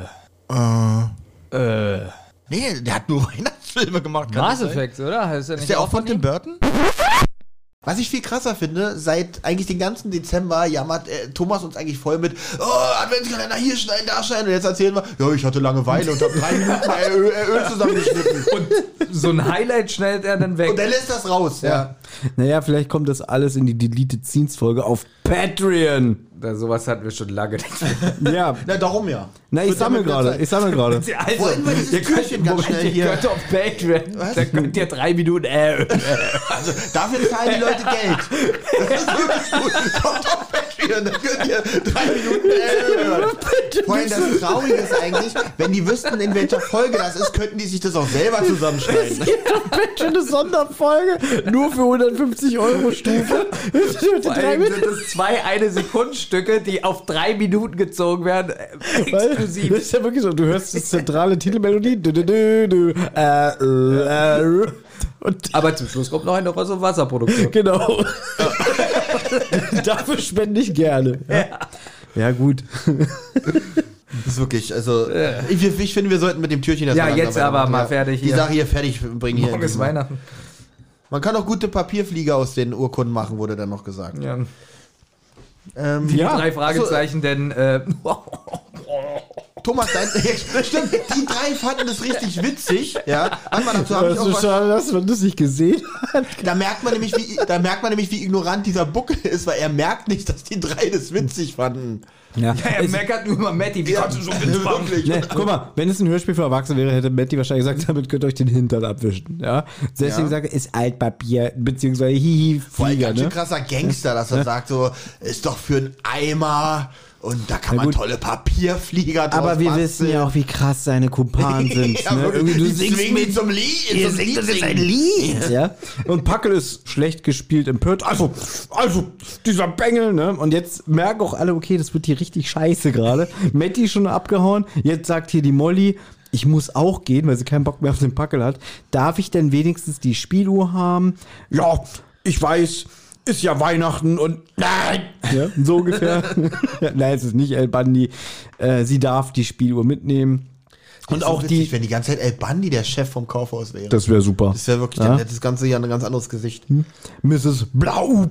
äh. äh. Nee, der hat nur Weihnachtsfilme gemacht. kann Mass das sein? Effect, oder? Ist, Ist der auch von Tim ihm? Burton? Was ich viel krasser finde, seit eigentlich den ganzen Dezember jammert äh, Thomas uns eigentlich voll mit oh, Adventskalender hier schneiden, da schneiden. Und jetzt erzählen wir, ja, ich hatte Langeweile und habe drei Minuten äh, Öl, äh, Öl zusammengeschnitten. Und, So ein Highlight schneidet er dann weg. und dann lässt das raus. Ja. Naja, vielleicht kommt das alles in die Deleted Scenes Folge auf Patreon. Da, sowas hatten wir schon lange nicht. Ja, Na, darum ja. na, ich Wird sammle damit mehr gerade, Zeit. ich sammle gerade. Also, Wollen wir dieses ihr könnt, Türchen ganz Moment, schnell ihr hier- könnt auf Patreon, da könnt ihr drei Minuten äh, äh. Also, dafür zahlen die Leute Geld. Das ist wirklich gut. Kommt auf Patreon, dann könnt ihr drei Minuten äh, hören. Vor allem das Traurige ist eigentlich, wenn die wüssten, in welcher Folge das ist, könnten die sich das auch selber zusammenschneiden. Patreon eine Sonderfolge, nur für hundertfünfzig Euro Stufe. Vor allem sind es zwei eine Sekundenstücke, die auf drei Minuten gezogen werden, äh, Weil, exklusiv. das ist ja wirklich so, du hörst die zentrale Titelmelodie. Du, du, du, du, äh, äh, äh, und Aber zum Schluss kommt noch eine Rosse Wasserproduktion. genau. Dafür spende ich gerne. Ja, ja gut. Das ist wirklich, also, ich, ich finde, wir sollten mit dem Türchen das Ja, mal langsam jetzt aber weitermachen. mal Ja. fertig Die hier. Sache hier fertig bringen. Hier Morgen ist diesmal. Weihnachten. Man kann auch gute Papierflieger aus den Urkunden machen, wurde dann noch gesagt. Ja. Ähm, Ja. Drei Fragezeichen, denn äh, Thomas, dein, ja, stimmt, die drei fanden das richtig witzig. Ja, warte mal, dazu habe ich Das auch ist was. schade, dass man das nicht gesehen hat. Da merkt man nämlich, wie, da merkt man nämlich, wie ignorant dieser Buckel ist, weil er merkt nicht, dass die drei das witzig fanden. Ja, Ja, er meckert nur über Matti, wie kannst du so Witz machen? Wirklich. Ne, guck mal, wenn es ein Hörspiel für Erwachsene wäre, hätte Matti wahrscheinlich gesagt, damit könnt ihr euch den Hintern abwischen. Ja? Deswegen Ja. sagt er, ist Altpapier, beziehungsweise hihi, Vor allem Flieger, ganz schön ne? krasser Gangster, dass er sagt so, ist doch für einen Eimer und da kann Na man gut. tolle Papierflieger draus Aber wir basteln. wissen ja auch, wie krass seine Kumpanen sind. ja, ne? wirklich, Irgendwie, du die singst zwingen ihn mit, zum Lied. ihr zum singt das jetzt singen. ein Lied. Ja? Und Packel ist schlecht gespielt, empört. Also, also, dieser Bengel, ne? Und jetzt merken auch alle, okay, das wird hier richtig scheiße gerade. Matti schon abgehauen. Jetzt sagt hier die Molly, ich muss auch gehen, weil sie keinen Bock mehr auf den Packel hat. Darf ich denn wenigstens die Spieluhr haben? Ja, ich weiß, ist ja Weihnachten und nein! Ja, so ungefähr. Nein, es ist nicht El Bandi. Äh, sie darf die Spieluhr mitnehmen. Und Das ist auch so witzig, die. wenn die ganze Zeit El Bandi der Chef vom Kaufhaus wäre. Das wäre super. Das wäre wirklich, Ja? dann hätte das ganze Jahr ein ganz anderes Gesicht. Misses Blaub.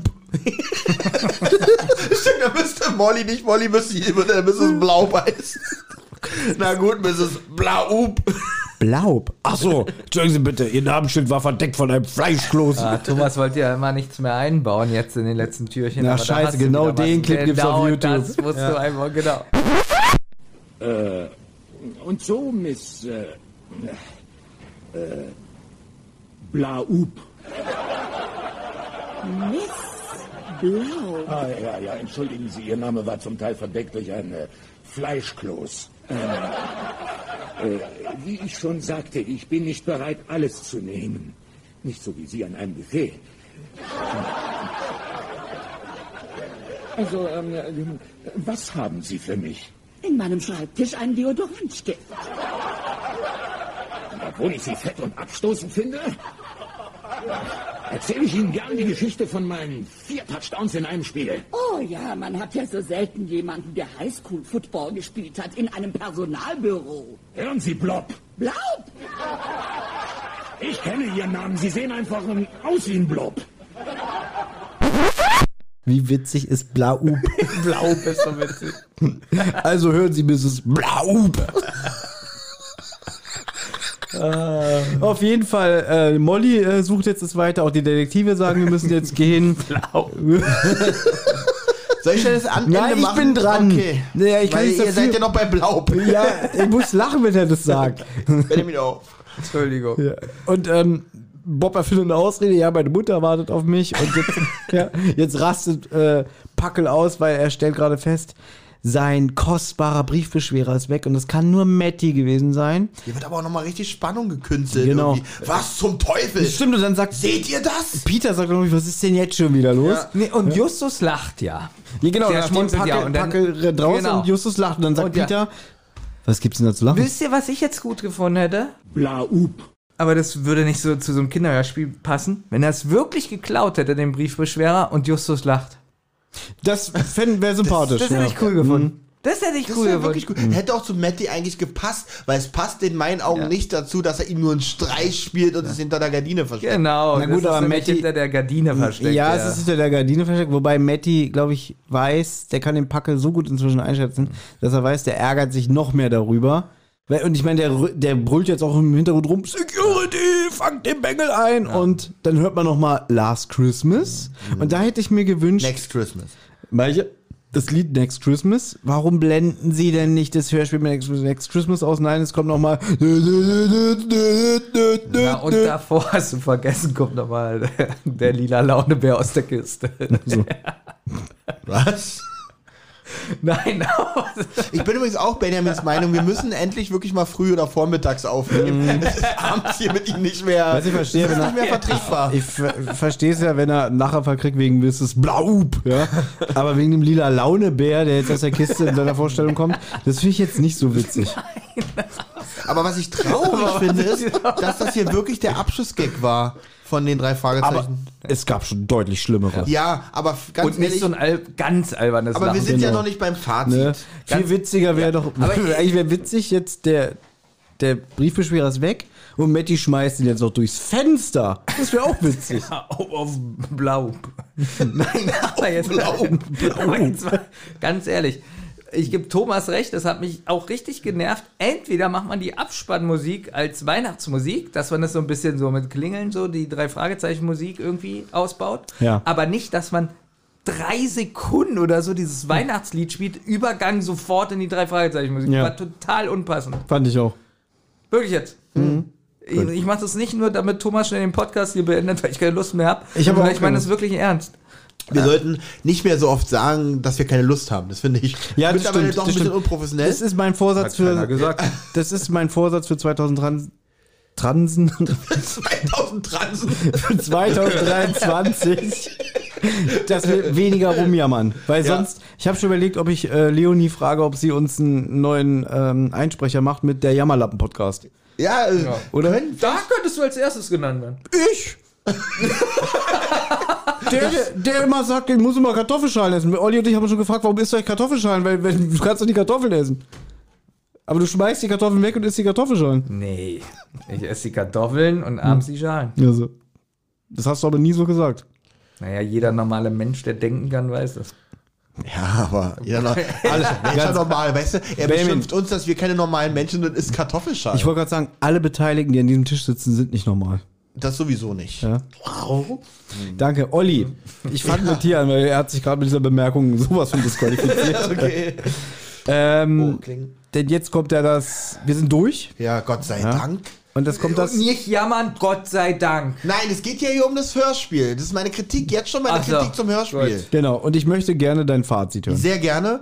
Stimmt, da müsste Molly nicht Molly, müsste würde Misses Blaub heißen. Na gut, Misses Blaub. Blaub? Achso, entschuldigen Sie bitte, Ihr Namensschild war verdeckt von einem Fleischkloß. Ah, Thomas wollte ja immer nichts mehr einbauen jetzt in den letzten Türchen. Na, aber da scheiße, hast du genau wieder was. den Clip gibt's auf YouTube. Das musst du einbauen, genau. Äh, und so, Miss, äh, äh, Blaub. Miss Blau. Ah, ja, ja, entschuldigen Sie, Ihr Name war zum Teil verdeckt durch ein äh, Fleischkloß. Ähm, äh, wie ich schon sagte, ich bin nicht bereit, alles zu nehmen. Nicht so wie Sie an einem Buffet. Also, ähm, äh, was haben Sie für mich? In meinem Schreibtisch ein Deodorantstift. Obwohl ich Sie fett und abstoßend finde? Erzähle ich Ihnen gern die Geschichte von meinen vier Touchdowns in einem Spiel. Oh ja, man hat ja so selten jemanden, der Highschool-Football gespielt hat, in einem Personalbüro. Hören Sie, Blob. Blaub! Ich kenne Ihren Namen. Sie sehen einfach ähm, aus wie ein Blob. Wie witzig ist Blaub? Blaub ist so witzig. Also hören Sie Misses Blaub. Auf jeden Fall, äh, Molly äh, sucht jetzt das weiter. Auch die Detektive sagen, wir müssen jetzt gehen. Blaub. Soll ich denn das Ende Nein, ich machen? bin dran. Okay. Naja, ich kann Weil nicht ihr dafür- seid ja noch bei Blaub. Ja, ich muss lachen, wenn er das sagt. Hört ihr wieder auf. Entschuldigung. Ja. Und ähm, Bob erfindet eine Ausrede, ja, meine Mutter wartet auf mich und jetzt, ja, jetzt rastet äh, Packel aus, weil er stellt gerade fest, sein kostbarer Briefbeschwerer ist weg und es kann nur Matti gewesen sein. Hier wird aber auch nochmal richtig Spannung gekünstelt. Genau. Irgendwie. Was zum Teufel? Stimmt, und dann sagt Seht ihr das? Peter, sagt irgendwie, was ist denn jetzt schon wieder los? Ja. Nee, und Justus lacht ja. Ja, genau, Der nachdem schmunzelt Packel, ja und dann- Packel rennt raus genau. und Justus lacht und dann sagt Und ja. Peter, was gibt's denn da zu lachen? Wisst ihr, was ich jetzt gut gefunden hätte? Blaub. Aber das würde nicht so zu so einem Kinderhörspiel passen, wenn er es wirklich geklaut hätte, den Briefbeschwerer, und Justus lacht. Das wäre sympathisch. Das hätte ja. ich cool gefunden. Das hätte ich Das cool wäre gefunden. wirklich gut. Hätte auch zu Matti eigentlich gepasst, weil es passt in meinen Augen Ja. nicht dazu, dass er ihm nur einen Streich spielt und es hinter der Gardine versteckt. Genau, Na gut, das aber ist nämlich Matti- hinter der Gardine versteckt. Ja, es ist hinter der Gardine versteckt, wobei Matti, glaube ich, weiß, der kann den Packel so gut inzwischen einschätzen, dass er weiß, der ärgert sich noch mehr darüber. Weil- Und ich meine, der, der brüllt jetzt auch im Hintergrund rum, Security, fangt den Bengel ein. Und dann hört man nochmal Last Christmas. Und da hätte ich mir gewünscht, Next Christmas. welche? Das Lied Next Christmas. Warum blenden sie denn nicht das Hörspiel mit Next- Next Christmas aus? Nein, es kommt nochmal. Ja, und davor hast du vergessen, kommt nochmal der, der lila Launebär aus der Kiste. So. Was? Nein, Ich bin übrigens auch Benjamins Meinung, wir müssen endlich wirklich mal früh oder vormittags aufnehmen. Es ist abends hier mit ihm nicht mehr, Was ich verstehe, das ist wenn nicht er- mehr vertretbar. Ich ver verstehe es ja, wenn er einen Nachher kriegt wegen Misses Blaub, ja. Aber wegen dem lila Launebär, der jetzt aus der Kiste in seiner Vorstellung kommt, das finde ich jetzt nicht so witzig. Aber was ich traurig finde, ist, dass das hier wirklich der Abschlussgag war von den drei Aber Fragezeichen. es gab schon deutlich schlimmere. Ja, aber f- ganz und nicht ehrlich, so ein al ganz albernes aber wir Lachen. sind ja genau. noch nicht beim Fazit. Ne? Viel Ganz- witziger wäre doch, aber- eigentlich wäre witzig jetzt, der, der Briefbeschwerer ist weg und Matti schmeißt ihn jetzt noch durchs Fenster. Das wäre auch witzig. Auf, auf Blau. Nein, aber jetzt, Blau. aber jetzt mal, ganz ehrlich, ich gebe Thomas recht, das hat mich auch richtig genervt. Entweder macht man die Abspannmusik als Weihnachtsmusik, dass man das so ein bisschen so mit Klingeln, so die drei Fragezeichen Musik irgendwie ausbaut. Ja. Aber nicht, dass man drei Sekunden oder so dieses Weihnachtslied spielt, Übergang sofort in die drei Fragezeichen Musik. Ja. War total unpassend. Fand ich auch. Wirklich jetzt. Mhm. Ich, ich mache das nicht nur, damit Thomas schnell den Podcast hier beendet, weil ich keine Lust mehr habe. Ich hab auch Ich meine keine. das wirklich ernst. Wir sollten nicht mehr so oft sagen, dass wir keine Lust haben. Das finde ich Ja, das mittlerweile stimmt, doch ein das bisschen stimmt. unprofessionell. Das ist mein Vorsatz Hat keiner für. gesagt. Das ist mein Vorsatz für zweitausenddreiundzwanzig. Transen. zweitausend Transen. Für zweitausenddreiundzwanzig. Dass wir weniger rumjammern. Weil Ja. sonst, ich habe schon überlegt, ob ich äh, Leonie frage, ob sie uns einen neuen ähm, Einsprecher macht mit der Jammerlappen-Podcast. Ja, äh, Oder? Da könntest du als erstes genannt werden. Ich? der, der, der immer sagt, ich muss immer Kartoffelschalen essen. Olli und ich haben schon gefragt, warum isst du eigentlich Kartoffelschalen? Weil, weil du kannst doch die Kartoffeln essen. Aber du schmeißt die Kartoffeln weg und isst die Kartoffelschalen. Nee, ich esse die Kartoffeln und abends die Schalen. Also, das hast du aber nie so gesagt. Naja, jeder normale Mensch, der denken kann, weiß das. ja, aber jeder noch, alles Mensch ist normal, weißt du? Er Benjamin. beschimpft uns, dass wir keine normalen Menschen sind und isst Kartoffelschalen. Ich wollte gerade sagen, alle Beteiligten, die an diesem Tisch sitzen, sind nicht normal. das sowieso nicht. Ja. Wow. Danke. Olli, ich fange mit dir an, weil er hat sich gerade mit dieser Bemerkung sowas von disqualifiziert. Okay. ähm, Oh, kling. denn jetzt kommt ja das, wir sind durch Ja, Gott sei Ja. Dank. und das kommt das, Nicht jammern, Gott sei Dank. Nein, es geht ja hier um das Hörspiel. Das ist meine Kritik, jetzt schon meine Ach so. Kritik zum Hörspiel. Gut. genau, und ich möchte gerne dein Fazit hören. Sehr gerne.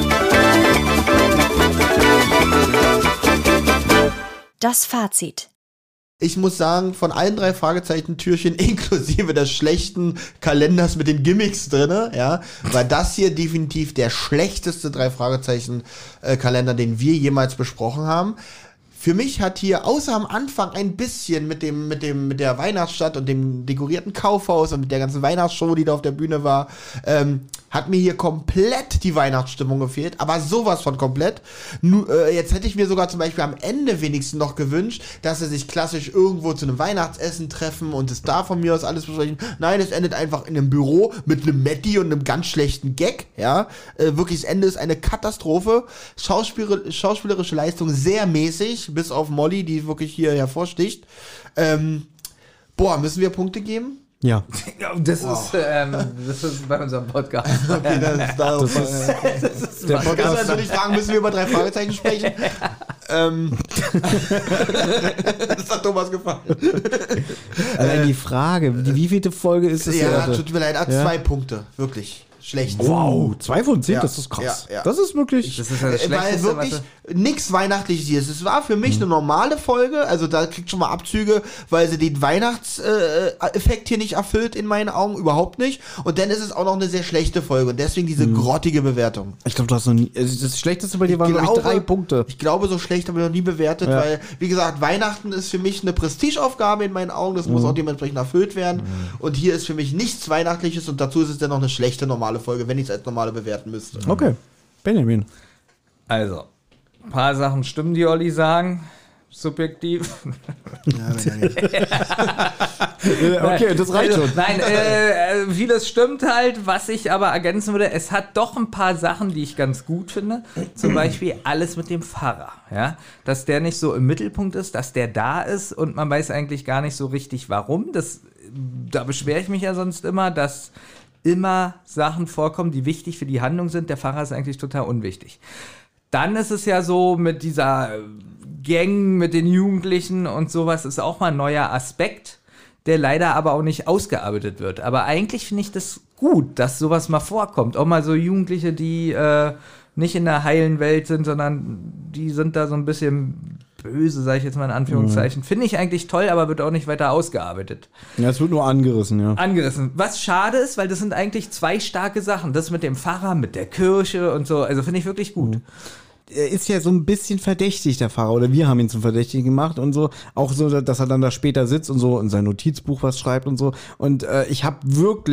Das Fazit. Ich muss sagen, von allen drei Fragezeichen-Türchen inklusive des schlechten Kalenders mit den Gimmicks drinne, ja, war das hier definitiv der schlechteste drei Fragezeichen-Kalender, den wir jemals besprochen haben. Für mich hat hier außer am Anfang ein bisschen mit dem, mit dem, mit der Weihnachtsstadt und dem dekorierten Kaufhaus und mit der ganzen Weihnachtsshow, die da auf der Bühne war, ähm, hat mir hier komplett die Weihnachtsstimmung gefehlt, aber sowas von komplett. Nu, äh, jetzt hätte ich mir sogar zum Beispiel am Ende wenigstens noch gewünscht, dass sie sich klassisch irgendwo zu einem Weihnachtsessen treffen und es da von mir aus alles besprechen. Nein, es endet einfach in einem Büro mit einem Matti und einem ganz schlechten Gag, ja. Äh, wirklich, das Ende ist eine Katastrophe. Schauspieler, schauspielerische Leistung sehr mäßig, bis auf Molly, die wirklich hier hervorsticht. Ähm, boah, müssen wir Punkte geben? Ja. Ja, das, ist, ähm, das ist bei unserem Podcast. Okay, das ist da Das ist, der Kannst du Podcast, natürlich fragen, müssen wir über drei Fragezeichen sprechen? ähm, das hat Thomas gefallen. allein die Frage, die wievielte Folge ist das? Ja, hier? tut mir leid, hat Ja. zwei Punkte. Wirklich. Schlecht. Wow, zwei von zehn, Ja, das ist krass. ja, ja. Das ist wirklich. Das ist ja das Äh, Weil Schlechteste, wirklich was nichts Weihnachtliches hier ist. Es war für mich eine normale Folge, also da kriegt schon mal Abzüge, weil sie den Weihnachtseffekt hier nicht erfüllt, in meinen Augen überhaupt nicht. Und dann ist es auch noch eine sehr schlechte Folge und deswegen diese grottige Bewertung. Ich glaube, du hast noch nie. Also das Schlechteste bei dir waren, glaube ich, drei Punkte. Ich glaube, so schlecht habe ich noch nie bewertet, Ja. weil, wie gesagt, Weihnachten ist für mich eine Prestigeaufgabe in meinen Augen. Das muss auch dementsprechend erfüllt werden. Und hier ist für mich nichts Weihnachtliches und dazu ist es dann noch eine schlechte normale Folge, wenn ich es als normale bewerten müsste. Okay. Benjamin. Also, ein paar Sachen stimmen, die Olli sagen. Subjektiv. Okay, das reicht Also, schon. Nein, äh, äh, vieles stimmt halt. Was ich aber ergänzen würde, es hat doch ein paar Sachen, die ich ganz gut finde. Zum Beispiel alles mit dem Pfarrer. Ja? Dass der nicht so im Mittelpunkt ist, dass der da ist und man weiß eigentlich gar nicht so richtig, warum. Das, da beschwere ich mich ja sonst immer, dass immer Sachen vorkommen, die wichtig für die Handlung sind. Der Pfarrer ist eigentlich total unwichtig. Dann ist es ja so mit dieser Gang, mit den Jugendlichen und sowas, ist auch mal ein neuer Aspekt, der leider aber auch nicht ausgearbeitet wird. Aber eigentlich finde ich das gut, dass sowas mal vorkommt. Auch mal so Jugendliche, die äh, nicht in der heilen Welt sind, sondern die sind da so ein bisschen böse, sage ich jetzt mal in Anführungszeichen. Mhm. Finde ich eigentlich toll, aber wird auch nicht weiter ausgearbeitet. Ja, es wird nur angerissen, ja. Angerissen. Was schade ist, weil das sind eigentlich zwei starke Sachen. Das mit dem Pfarrer, mit der Kirche und so. Also finde ich wirklich gut. Mhm. Er ist ja so ein bisschen verdächtig, der Pfarrer, oder wir haben ihn zum Verdächtigen gemacht und so. Auch so, dass er dann da später sitzt und so in sein Notizbuch was schreibt und so. Und äh, ich habe wirklich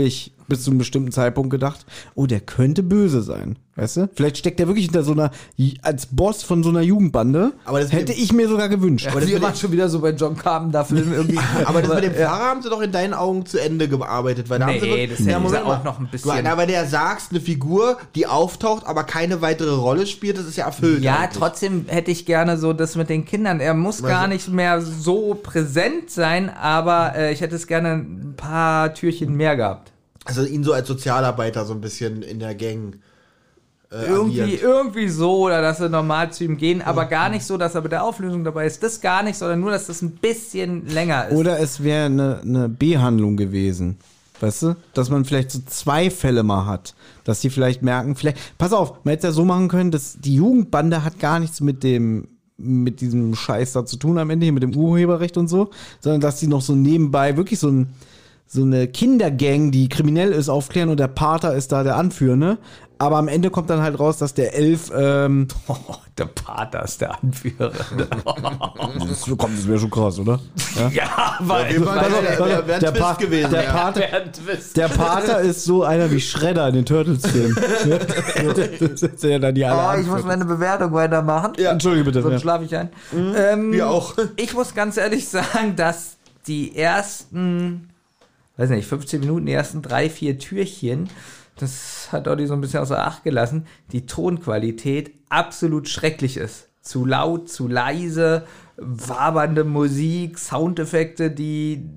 bis zu einem bestimmten Zeitpunkt gedacht, oh, der könnte böse sein. Weißt du? Vielleicht steckt er wirklich hinter so einer, als Boss von so einer Jugendbande. Aber das hätte ich mir sogar gewünscht. Aber das wir waren schon wieder so bei John Carpenter-Film irgendwie. Aber das mit dem Pfarrer haben sie doch in deinen Augen zu Ende gearbeitet. Weil da haben sie Nee, doch, das hätten sie Moment mal. auch noch ein bisschen- Du, aber der sagst, eine Figur, die auftaucht, aber keine weitere Rolle spielt, das ist ja erfüllt. Ja, eigentlich. trotzdem hätte ich gerne so das mit den Kindern. Er muss Also- gar nicht mehr so präsent sein, aber äh, ich hätte es gerne ein paar Türchen mehr gehabt. Also ihn so als Sozialarbeiter so ein bisschen in der Gang. Äh, Irgendwie, agiert. irgendwie so, oder dass sie normal zu ihm gehen, aber gar nicht so, dass er bei der Auflösung dabei ist. Das gar nicht, sondern nur, dass das ein bisschen länger ist. Oder es wäre eine, eine B-Handlung gewesen. Weißt du? Dass man vielleicht so zwei Fälle mal hat. Dass die vielleicht merken, vielleicht. Pass auf, man hätte es ja so machen können, dass die Jugendbande hat gar nichts mit dem, mit diesem Scheiß da zu tun am Ende, hier mit dem Urheberrecht und so, sondern dass die noch so nebenbei wirklich so ein, so eine Kindergang, die kriminell ist, aufklären und der Pater ist da der Anführende. Aber am Ende kommt dann halt raus, dass der Elf, ähm, Oh, der Pater ist der Anführer. das, komm, das wäre schon krass, oder? Ja? Ja, weil jeden Fall Pass auf, wär- pass auf, wär- wär ein der, Twist Pa- gewesen, der, ja. Pater, der Twist. der Pater ist so einer wie Shredder in den Turtles-Filmen. Das ist ja dann die alle Oh, ich muss anführen. meine Bewertung weitermachen. Ja, Entschuldige bitte. Sonst Ja. schlafe ich ein. Ähm, Wir auch. Ich muss ganz ehrlich sagen, dass die ersten, weiß nicht, fünfzehn Minuten, die ersten drei, vier Türchen, das hat Olli so ein bisschen außer Acht gelassen, die Tonqualität absolut schrecklich ist. Zu laut, zu leise, wabernde Musik, Soundeffekte, die...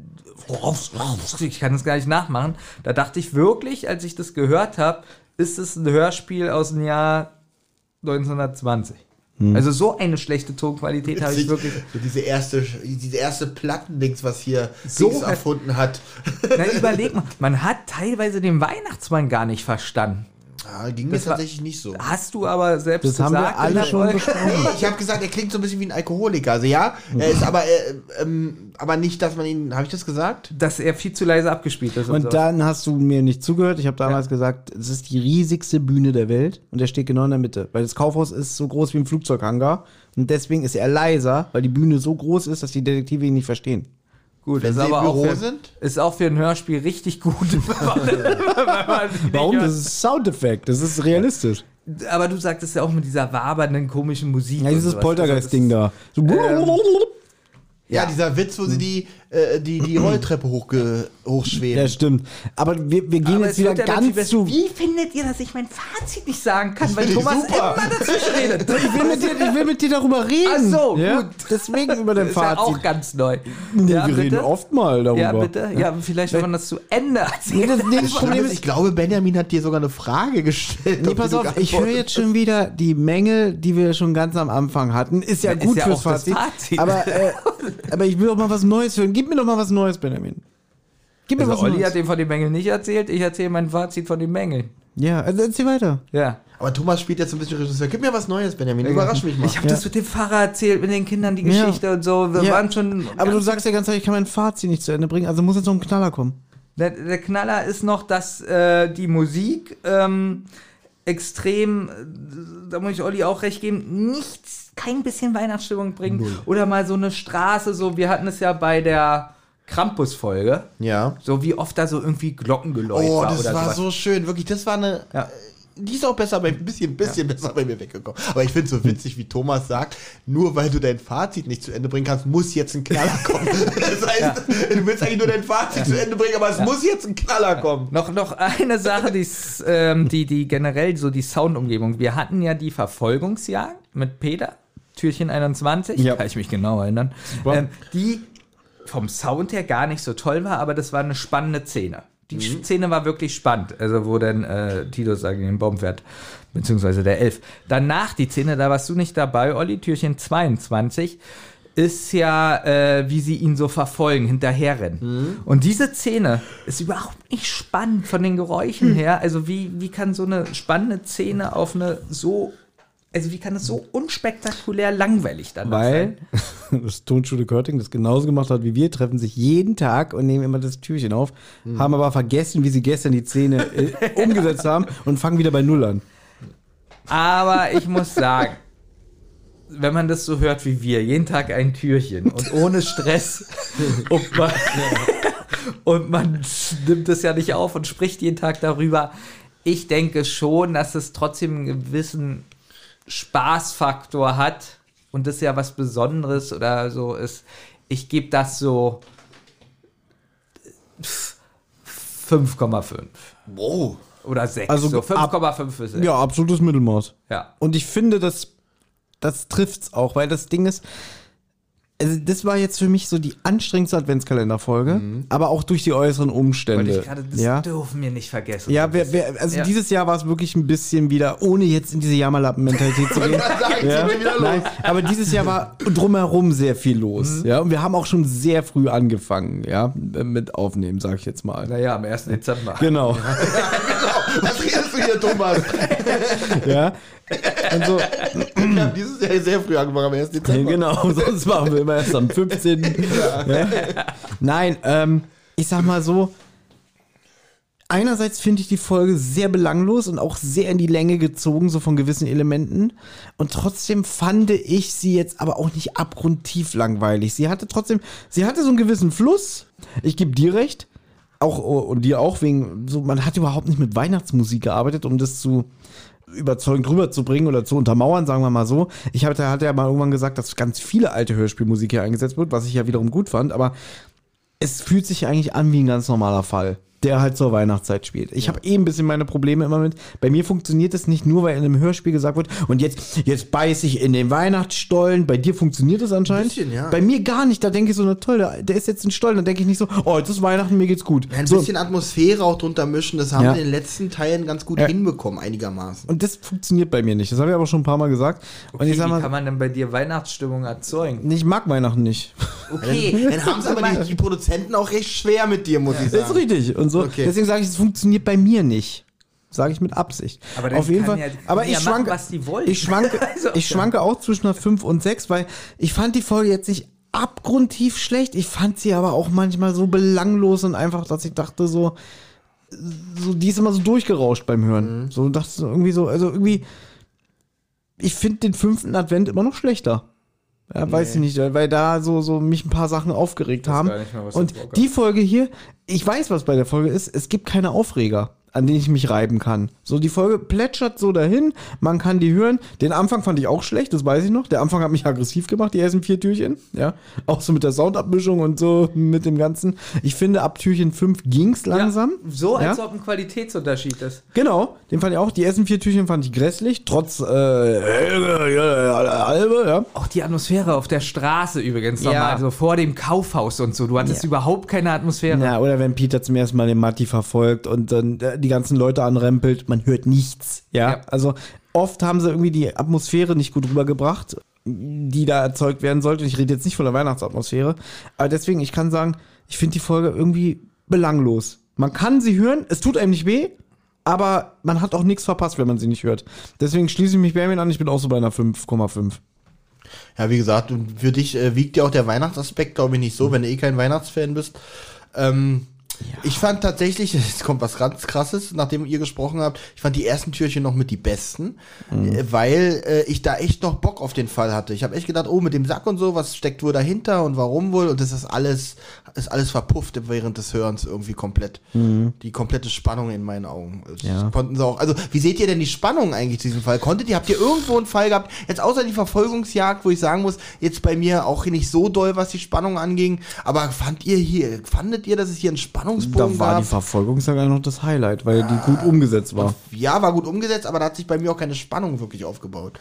Ich kann das gar nicht nachmachen. Da dachte ich wirklich, als ich das gehört habe, ist es ein Hörspiel aus dem Jahr neunzehnhundertzwanzig. Also so eine schlechte Tonqualität habe ich wirklich... So diese erste, diese erste Plattendings, was hier So Dings hef- erfunden hat. Na, überleg mal, man hat teilweise den Weihnachtsmann gar nicht verstanden. Ja, ging mir Das war- tatsächlich nicht so. Hast du aber selbst Das haben gesagt. wir alle in der schon Folge. besprochen. Ich habe gesagt, er klingt so ein bisschen wie ein Alkoholiker. Also ja, er ist aber, äh, ähm, aber nicht, dass man ihn, habe ich das gesagt? Dass er viel zu leise abgespielt ist. Und, Und so. dann hast du mir nicht zugehört. Ich habe damals gesagt, es ist die riesigste Bühne der Welt und er steht genau in der Mitte. Weil das Kaufhaus ist so groß wie ein Flugzeughangar und deswegen ist er leiser, weil die Bühne so groß ist, dass die Detektive ihn nicht verstehen. Gut, Wenn ist sie im aber auch Büro für, sind? ist auch für ein Hörspiel richtig gut. Warum? Das ist Soundeffekt, das ist realistisch. Aber du sagtest ja auch mit dieser wabernden, komischen Musik. Ja, und dieses sowas. Poltergeist-Ding da. So Ja, dieser Witz, wo sie die, äh, die, die Rolltreppe hochge hochschweben. ja, stimmt. Aber wir, wir gehen Aber jetzt es wieder wird ja dann viel ganz besser. zu... Wie findet ihr, dass ich mein Fazit nicht sagen kann, weil finde ich Thomas super. immer dazwischen redet? Ich will, mit dir, ich will mit dir darüber reden. Ach so, ja? gut. Deswegen über dein Das ist ja Fazit. auch ganz neu. Nee, Ja, wir reden bitte? oft mal darüber. Ja, bitte. Ja, vielleicht, wenn man das zu Ende Nee, erzählt. das, nee, das Das Problem ist, ist, ich glaube, Benjamin hat dir sogar eine Frage gestellt. nee, auf pass die du auf, ich höre geantwortet jetzt schon wieder die Mängel, die wir schon ganz am Anfang hatten. Ist ja Ja, ist gut ja fürs auch das Fazit. Fazit. Aber, äh, aber ich will doch mal was Neues hören. Gib mir doch mal was Neues, Benjamin. Gib mir Also was Olli Neues. hat den von den Mängeln nicht erzählt, ich erzähle mein Fazit von den Mängeln. Ja, also erzähl weiter. Ja. Aber Thomas spielt jetzt ein bisschen Regisseur. Gib mir was Neues, Benjamin. Überrasch mich mal. Ich habe das mit dem Pfarrer erzählt, mit den Kindern die Geschichte und so. Wir Ja. waren schon. Aber du sagst ja ganz ehrlich, ich kann mein Fazit nicht zu Ende bringen, also muss jetzt noch ein Knaller kommen. Der, der Knaller ist noch, dass äh, die Musik ähm, extrem, äh, da muss ich Olli auch recht geben, nichts, kein bisschen Weihnachtsstimmung bringt. Oder mal so eine Straße, so, wir hatten es ja bei der Krampus-Folge, Ja. so wie oft da so irgendwie Glockengeläut Oh, war das oder war sowas. so schön. Wirklich, das war eine. Ja. äh, Die ist auch besser bei, ein bisschen, bisschen besser bei mir weggekommen. Aber ich finde es so witzig, wie Thomas sagt, nur weil du dein Fazit nicht zu Ende bringen kannst, muss jetzt ein Knaller kommen. Das heißt, du willst eigentlich nur dein Fazit zu Ende bringen, aber es muss jetzt ein Knaller kommen. Noch, noch eine Sache, die's, ähm, die, die generell so die Soundumgebung. Wir hatten ja die Verfolgungsjagd mit Peter, Türchen einundzwanzig, Ja. kann ich mich genau erinnern, ähm, die vom Sound her gar nicht so toll war, aber das war eine spannende Szene. Die Szene war wirklich spannend, also wo dann äh, Titus gegen den Baum fährt, beziehungsweise der Elf. Danach die Szene, da warst du nicht dabei, Olli, Türchen zweiundzwanzig, ist ja, äh, wie sie ihn so verfolgen, hinterherrennen. Und diese Szene ist überhaupt nicht spannend von den Geräuschen her. Also wie, wie kann so eine spannende Szene auf eine so, also wie kann es so unspektakulär langweilig dann Weil sein? das Tonschule Körting das genauso gemacht hat wie wir, treffen sich jeden Tag und nehmen immer das Türchen auf, haben aber vergessen, wie sie gestern die Szene äh, umgesetzt haben und fangen wieder bei Null an. Aber ich muss sagen, wenn man das so hört wie wir, jeden Tag ein Türchen und ohne Stress und mal, und man nimmt es ja nicht auf und spricht jeden Tag darüber. Ich denke schon, dass es trotzdem einen gewissen Spaßfaktor hat und das ja was Besonderes oder so ist. Ich gebe das so fünf Komma fünf. Wow. Oder sechs. Also so fünf Komma fünf ist es. Ja, absolutes Mittelmaß. Ja. Und ich finde, das, das trifft's auch, weil das Ding ist, also das war jetzt für mich so die anstrengendste Adventskalenderfolge, mhm. aber auch durch die äußeren Umstände. Wollte ich gerade, das ja? dürfen wir nicht vergessen. Ja, wer, wer, also Ja. dieses Jahr war es wirklich ein bisschen wieder, ohne jetzt in diese Jammerlappen-Mentalität zu gehen. ja? Nein, aber dieses Jahr war drumherum sehr viel los. Mhm. Ja, und wir haben auch schon sehr früh angefangen, ja, mit Aufnehmen, sag ich jetzt mal. Naja, am ersten Dezember. Genau. Ja, genau. Was redest du hier, Thomas? ja. Und so, Wir haben dieses Jahr sehr früh angefangen, am ersten Dezember. genau, sonst machen wir immer erst am fünfzehnten Ja. Nein, ähm, ich sag mal so, einerseits finde ich die Folge sehr belanglos und auch sehr in die Länge gezogen, so von gewissen Elementen. Und trotzdem fand ich sie jetzt aber auch nicht abgrundtief langweilig. Sie hatte trotzdem, sie hatte so einen gewissen Fluss. Ich gebe dir recht. Auch, und dir auch, wegen, so, man hat überhaupt nicht mit Weihnachtsmusik gearbeitet, um das zu überzeugend rüberzubringen oder zu untermauern, sagen wir mal so. Ich hatte, hatte ja mal irgendwann gesagt, dass ganz viele alte Hörspielmusik hier eingesetzt wird, was ich ja wiederum gut fand, aber es fühlt sich eigentlich an wie ein ganz normaler Fall, der halt zur Weihnachtszeit spielt. Ich ja. habe eh ein bisschen meine Probleme immer mit. Bei mir funktioniert es nicht nur, weil in einem Hörspiel gesagt wird, und jetzt, jetzt beiß ich in den Weihnachtsstollen. Bei dir funktioniert es anscheinend. Ein bisschen, ja. Bei mir gar nicht. Da denke ich so, na toll, der, der ist jetzt ein Stollen. Dann denke ich nicht so, oh, jetzt ist Weihnachten, mir geht's gut. Ja, ein so. bisschen Atmosphäre auch drunter mischen, das haben Ja. wir in den letzten Teilen ganz gut Ja. hinbekommen, einigermaßen. Und das funktioniert bei mir nicht. Das habe ich aber schon ein paar Mal gesagt. Okay, und ich sag wie mal, kann man denn bei dir Weihnachtsstimmung erzeugen? ich mag Weihnachten nicht. Okay. Dann haben es aber die, die Produzenten auch recht schwer mit dir, muss ich Das ist sagen. richtig. Und so. Okay. Deswegen sage ich, es funktioniert bei mir nicht. Sage ich mit Absicht. Aber dann Auf jeden kann Fall. ja- die aber können ich ja machen, schwanke, was die wollen. ich schwanke, Also, ich schwanke auch zwischen einer fünf und sechs, weil ich fand die Folge jetzt nicht abgrundtief schlecht. Ich fand sie aber auch manchmal so belanglos und einfach, dass ich dachte so, so die ist immer so durchgerauscht beim Hören. Mhm. So dachte so irgendwie so, also irgendwie, ich finde den fünften Advent immer noch schlechter. Ja, weiß ich nicht, weil da so, so mich ein paar Sachen aufgeregt haben. gar nicht mehr, was Und du Bock die Folge hier, ich weiß, was bei der Folge ist, es gibt keine Aufreger, an denen ich mich reiben kann. So, die Folge plätschert so dahin, man kann die hören. Den Anfang fand ich auch schlecht, das weiß ich noch. Der Anfang hat mich aggressiv gemacht, die ersten vier Türchen. Ja, auch so mit der Soundabmischung und so mit dem Ganzen. Ich finde, ab Türchen fünf ging's langsam. Ja, so, als ja? ob ein Qualitätsunterschied ist. Genau, den fand ich auch. Die ersten vier Türchen fand ich grässlich, trotz äh, halbe, ja. Auch die Atmosphäre auf der Straße übrigens Ja. nochmal, also vor dem Kaufhaus und so. Du hattest Ja. überhaupt keine Atmosphäre. Ja, oder wenn Peter zum ersten Mal den Matti verfolgt und dann äh, die ganzen Leute anrempelt, man hört nichts. Ja? Ja. Also oft haben sie irgendwie die Atmosphäre nicht gut rübergebracht, die da erzeugt werden sollte. Ich rede jetzt nicht von der Weihnachtsatmosphäre, aber deswegen, ich kann sagen, ich finde die Folge irgendwie belanglos. Man kann sie hören, es tut einem nicht weh, aber man hat auch nichts verpasst, wenn man sie nicht hört. Deswegen schließe ich mich Benjamin an, ich bin auch so bei einer fünf Komma fünf. Ja, wie gesagt, für dich äh, wiegt ja auch der Weihnachtsaspekt, glaube ich, nicht so, wenn du eh kein Weihnachtsfan bist. Ähm, Ich fand tatsächlich, es kommt was ganz Krasses, nachdem ihr gesprochen habt, ich fand die ersten Türchen noch mit die besten, äh, weil äh, ich da echt noch Bock auf den Fall hatte. Ich habe echt gedacht, oh, mit dem Sack und so, was steckt wohl dahinter und warum wohl? Und das ist alles, ist alles verpufft während des Hörens irgendwie komplett. Die komplette Spannung in meinen Augen. Das Ja. konnten sie auch. Also, wie seht ihr denn die Spannung eigentlich zu diesem Fall? Konntet ihr, habt ihr irgendwo einen Fall gehabt, jetzt außer die Verfolgungsjagd, wo ich sagen muss, jetzt bei mir auch nicht so doll, was die Spannung anging, aber fand ihr hier, fandet ihr, dass es hier einen Spannungsbogen Da war gab? die Verfolgungsjagd noch das Highlight, weil die gut umgesetzt war. Ja, war gut umgesetzt, aber da hat sich bei mir auch keine Spannung wirklich aufgebaut.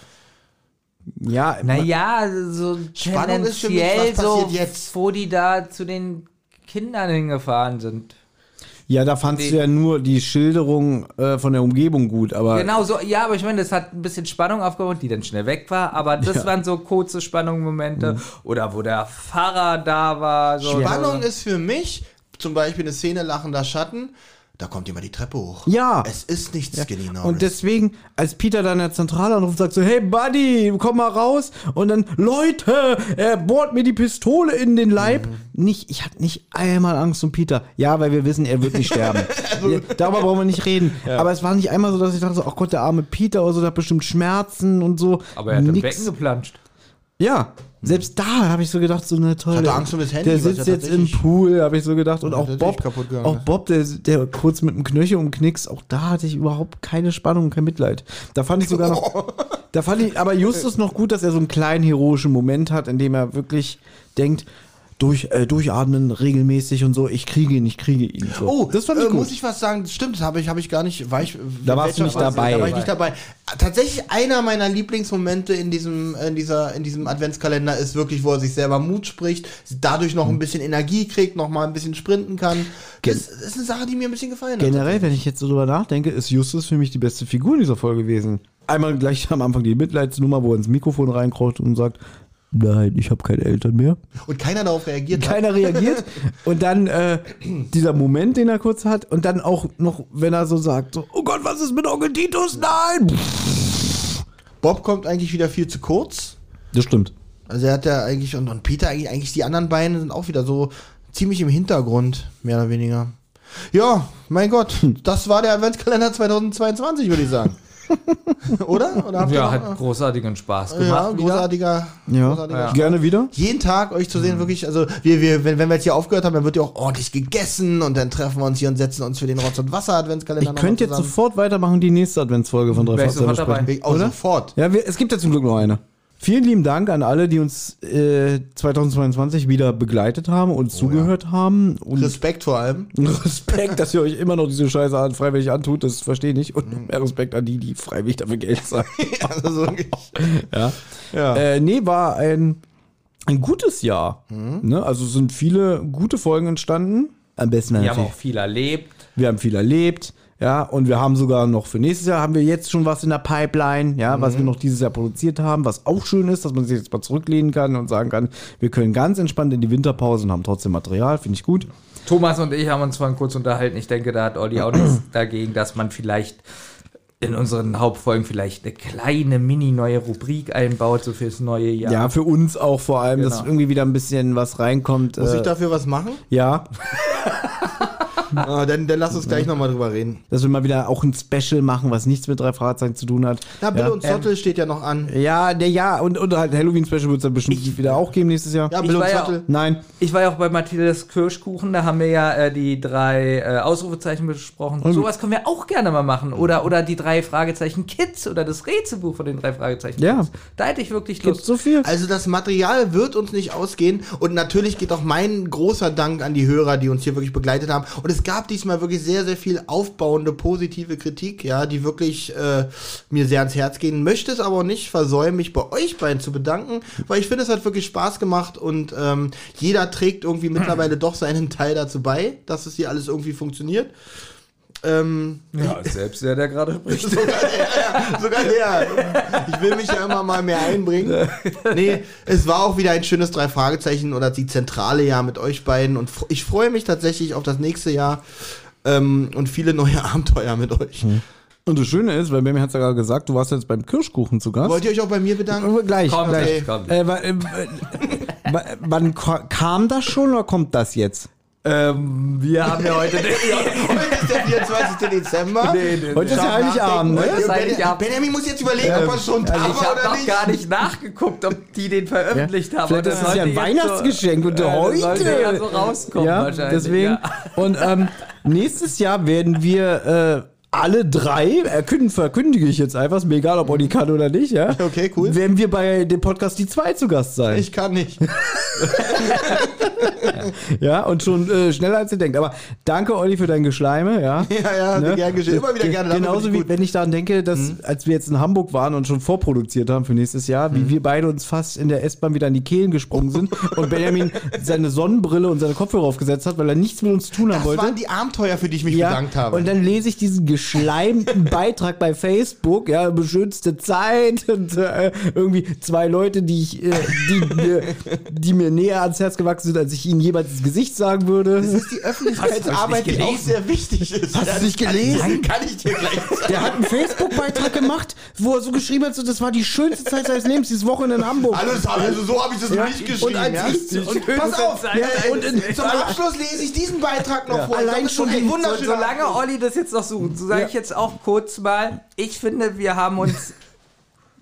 Ja, Naja, so Spannung ist für mich, tendenziell was passiert so, jetzt? wo die da zu den Kindern hingefahren sind. ja, da fandst Nee. du ja nur die Schilderung äh, von der Umgebung gut, aber Genau, so, ja, aber ich meine, das hat ein bisschen Spannung aufgebaut, die dann schnell weg war, aber das Ja. waren so kurze Spannungsmomente. Oder wo der Pfarrer da war. So, Spannung so. ist für mich zum Beispiel eine Szene lachender Schatten, da kommt jemand die Treppe hoch. Ja. Es ist nichts Skinny Norris. und deswegen, als Peter dann in der Zentrale anruft, sagt so, hey Buddy, komm mal raus und dann, Leute, er bohrt mir die Pistole in den Leib. Nicht, ich hatte nicht einmal Angst um Peter. Ja, weil wir wissen, er wird nicht sterben. Ja, darüber brauchen wir nicht reden. Aber es war nicht einmal so, dass ich dachte so, ach Gott, der arme Peter oder so, der hat bestimmt Schmerzen und so. Aber er hat im Nix. Becken geplanscht. Ja, Selbst da habe ich so gedacht, so eine tolle. Ich hatte Angst um das Handy, Der was sitzt ja jetzt im tatsächlich- Pool, habe ich so gedacht. Und Ja, auch tatsächlich Bob, kaputt gegangen auch ist. Bob, der, der kurz mit dem Knöchel umknickst, auch da hatte ich überhaupt keine Spannung und kein Mitleid. Da fand ich sogar noch, da fand ich aber Justus noch gut, dass er so einen kleinen heroischen Moment hat, in dem er wirklich denkt, durch, äh, durchatmen regelmäßig und so, ich kriege ihn, ich kriege ihn. So. Oh, das fand ich äh, gut. muss ich was sagen? Das stimmt, das habe ich, hab ich gar nicht. War ich, Da warst du nicht dabei. Da war ich nicht dabei. Tatsächlich einer meiner Lieblingsmomente in diesem, in dieser, in diesem Adventskalender ist wirklich, wo er sich selber Mut spricht, dadurch noch ein bisschen Energie kriegt, noch mal ein bisschen sprinten kann. Das ist eine Sache, die mir ein bisschen gefallen hat. Generell, wenn ich jetzt so drüber nachdenke, ist Justus für mich die beste Figur in dieser Folge gewesen. Einmal gleich am Anfang die Mitleidsnummer, wo er ins Mikrofon reinkraut und sagt, nein, ich habe keine Eltern mehr. Und keiner darauf reagiert hat. Keiner reagiert. Und dann äh, dieser Moment, den er kurz hat. Und dann auch noch, wenn er so sagt, so, oh Gott, was ist mit Onkel Titus? Nein! Bob kommt eigentlich wieder viel zu kurz. Das stimmt. Also er hat ja eigentlich, und, und Peter eigentlich, eigentlich die anderen beiden sind auch wieder so ziemlich im Hintergrund, mehr oder weniger. Ja, mein Gott, das war der Adventskalender zweitausendzweiundzwanzig, würde ich sagen. Oder? Oder habt ihr Ja, noch- hat großartigen Spaß ja, gemacht. wieder. großartiger, Ja, großartiger Spaß. gerne wieder. Jeden Tag euch zu sehen, wirklich, also wir, wir, wenn, wenn wir jetzt hier aufgehört haben, dann wird ja auch ordentlich gegessen und dann treffen wir uns hier und setzen uns für den Rotz- und Wasser-Adventskalender Ich könnte jetzt sofort weitermachen, die nächste Adventsfolge von drei Wär ich Fahrzeuge sofort dabei. besprechen. Auch Oder? sofort. Ja, wir, es gibt ja zum Glück noch eine. Vielen lieben Dank an alle, die uns äh, zweitausendzweiundzwanzig wieder begleitet haben und zugehört haben. Und Respekt vor allem. Respekt, dass ihr euch immer noch diese Scheiße an, freiwillig antut, das verstehe ich nicht. Und mehr Respekt an die, die freiwillig dafür Geld zahlen. Also wirklich. Ja. Ja. Äh, nee, war ein, ein gutes Jahr. Ne? Also sind viele gute Folgen entstanden. Am besten Wir haben natürlich. auch viel erlebt. Wir haben viel erlebt. Ja, und wir haben sogar noch für nächstes Jahr haben wir jetzt schon was in der Pipeline, ja, was wir noch dieses Jahr produziert haben, was auch schön ist, dass man sich jetzt mal zurücklehnen kann und sagen kann, wir können ganz entspannt in die Winterpause und haben trotzdem Material, finde ich gut. Thomas und ich haben uns vorhin kurz unterhalten. Ich denke, da hat Olli auch nichts dagegen, dass man vielleicht in unseren Hauptfolgen vielleicht eine kleine mini-neue Rubrik einbaut, so fürs neue Jahr. Ja, für uns auch vor allem, dass Genau. irgendwie wieder ein bisschen was reinkommt. Muss äh, ich dafür was machen? ja, Ah, dann, dann lass uns gleich nochmal drüber reden. dass wir mal wieder auch ein Special machen, was nichts mit drei Fragezeichen zu tun hat. Na, Bill ja. und Zottel steht ja noch an. Ja, der ja, und, und halt Halloween-Special wird es dann bestimmt wieder auch geben nächstes Jahr. Ja, Ich Bill und war ja Zottel. Nein. Ich war ja auch bei Mathildes Kirschkuchen, da haben wir ja äh, die drei äh, Ausrufezeichen besprochen. Sowas können wir auch gerne mal machen. Oder, oder die drei Fragezeichen Kids oder das Rätselbuch von den drei Fragezeichen Ja. Kids. Da hätte ich wirklich Gibt's Lust. so viel? Also das Material wird uns nicht ausgehen und natürlich geht auch mein großer Dank an die Hörer, die uns hier wirklich begleitet haben. Und es gab diesmal wirklich sehr, sehr viel aufbauende, positive Kritik, ja, die wirklich äh, mir sehr ans Herz gehen. Möchte es aber nicht versäumen, mich bei euch beiden zu bedanken, weil ich finde, es hat wirklich Spaß gemacht und ähm, jeder trägt irgendwie mittlerweile doch seinen Teil dazu bei, dass es hier alles irgendwie funktioniert. Ähm, Ja, selbst der, der gerade spricht. Sogar der, sogar der. Ich will mich ja immer mal mehr einbringen. Nee, es war auch wieder ein schönes drei Fragezeichen oder die zentrale Jahr mit euch beiden und ich freue mich tatsächlich auf das nächste Jahr ähm, und viele neue Abenteuer mit euch. Und das Schöne ist, weil Memi hat es ja gerade gesagt, du warst jetzt beim Kirschkuchen zu Gast. Wollt ihr euch auch bei mir bedanken? Äh, Gleich, Kommt, gleich. kommt. Äh, wa- äh, wa- wann ko- kam das schon oder kommt das jetzt? ähm, wir haben ja heute... Heute ist der vierundzwanzigste Dezember. Nee, nee, Heute ist ja Heiligabend, ne? Heute ist Ben- Heiligabend. Benjamin muss jetzt überlegen, ob er schon da Also ich war habe oder noch nicht. gar nicht nachgeguckt, ob die den veröffentlicht haben. Vielleicht Und ist das ja ein sollte jetzt Weihnachtsgeschenk und äh, das heute. sollte ja so rauskommen Ja, wahrscheinlich. deswegen. Ja. Und ähm, nächstes Jahr werden wir äh, alle drei, erkünden, verkündige ich jetzt einfach, ist mir egal, ob Olli kann oder nicht, ja. Okay, cool. Werden wir bei dem Podcast die zwei zu Gast sein. Ich kann nicht. Ja, und schon äh, schneller als ihr denkt. Aber danke, Olli, für dein Geschleime, ja. Ja, ja, gern geschehen. Immer wieder gerne. dafür bin Genauso ich wie gut. wenn ich daran denke, dass als wir jetzt in Hamburg waren und schon vorproduziert haben für nächstes Jahr, wie wir beide uns fast in der S-Bahn wieder an die Kehlen gesprungen sind und Benjamin seine Sonnenbrille und seine Kopfhörer aufgesetzt hat, weil er nichts mit uns zu tun haben Das wollte. waren die Abenteuer, für die ich mich Ja, bedankt habe. und dann lese ich diesen geschleimten Beitrag bei Facebook, ja, beschützte Zeit und äh, irgendwie zwei Leute, die ich, äh, die, mir, die mir näher ans Herz gewachsen sind, als ich ihnen jeweils ins Gesicht sagen würde. Das ist die Öffentlichkeitsarbeit, die auch sehr wichtig ist. Hast du Das nicht kann- gelesen? Kann ich dir gleich sagen. Der hat einen Facebook-Beitrag gemacht, wo er so geschrieben hat, so, das war die schönste Zeit seines Lebens, dieses Wochenende in Hamburg. Alles, also so habe ich das Ja, nicht und geschrieben. als ja? ich- und pass auf, Zeit ja, seines und in, Lebens. zum Abschluss lese ich diesen Beitrag noch vor. Allein Das ist schon ein die- wunderschöner Solange Abschluss. Olli das jetzt noch sucht, so sage ich jetzt auch kurz mal, ich finde, wir haben uns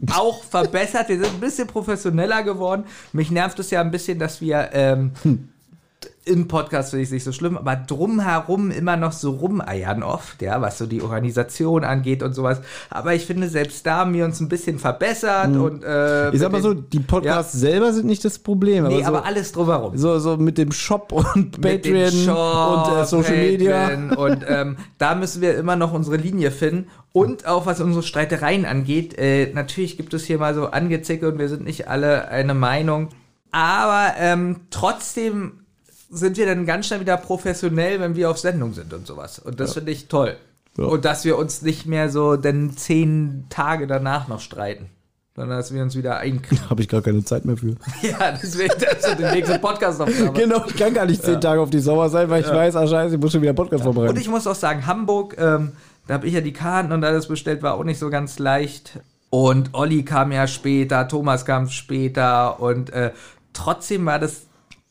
auch verbessert. Wir sind ein bisschen professioneller geworden. Mich nervt es ja ein bisschen, dass wir ähm, hm. im Podcast finde ich es nicht so schlimm, aber drumherum immer noch so rumeiern oft, ja, was so die Organisation angeht und sowas. Aber ich finde, selbst da haben wir uns ein bisschen verbessert mhm. und äh, ich sag mal so, die Podcasts ja. selber sind nicht das Problem. Nee, aber, so, aber alles drumherum. So, so mit dem Shop und Patreon Shop, und äh, Social Patreon Media. Und ähm, da müssen wir immer noch unsere Linie finden. Und auch was unsere Streitereien angeht, äh, natürlich gibt es hier mal so Angezicke und wir sind nicht alle eine Meinung. Aber ähm, trotzdem sind wir dann ganz schnell wieder professionell, wenn wir auf Sendung sind und sowas. Und das ja. finde ich toll. Ja. Und dass wir uns nicht mehr so dann zehn Tage danach noch streiten, sondern dass wir uns wieder einkriegen. Habe ich gar keine Zeit mehr für. Ja, deswegen das ist der nächste Podcast-Aufnahme. Genau, ich kann gar nicht zehn ja. Tage auf die Sauer sein, weil ich ja. weiß, ah scheiße, ich muss schon wieder Podcast ja. vorbereiten. Und ich muss auch sagen, Hamburg, ähm, da habe ich ja die Karten und alles bestellt, war auch nicht so ganz leicht. Und Olli kam ja später, Thomas kam später und äh, trotzdem war das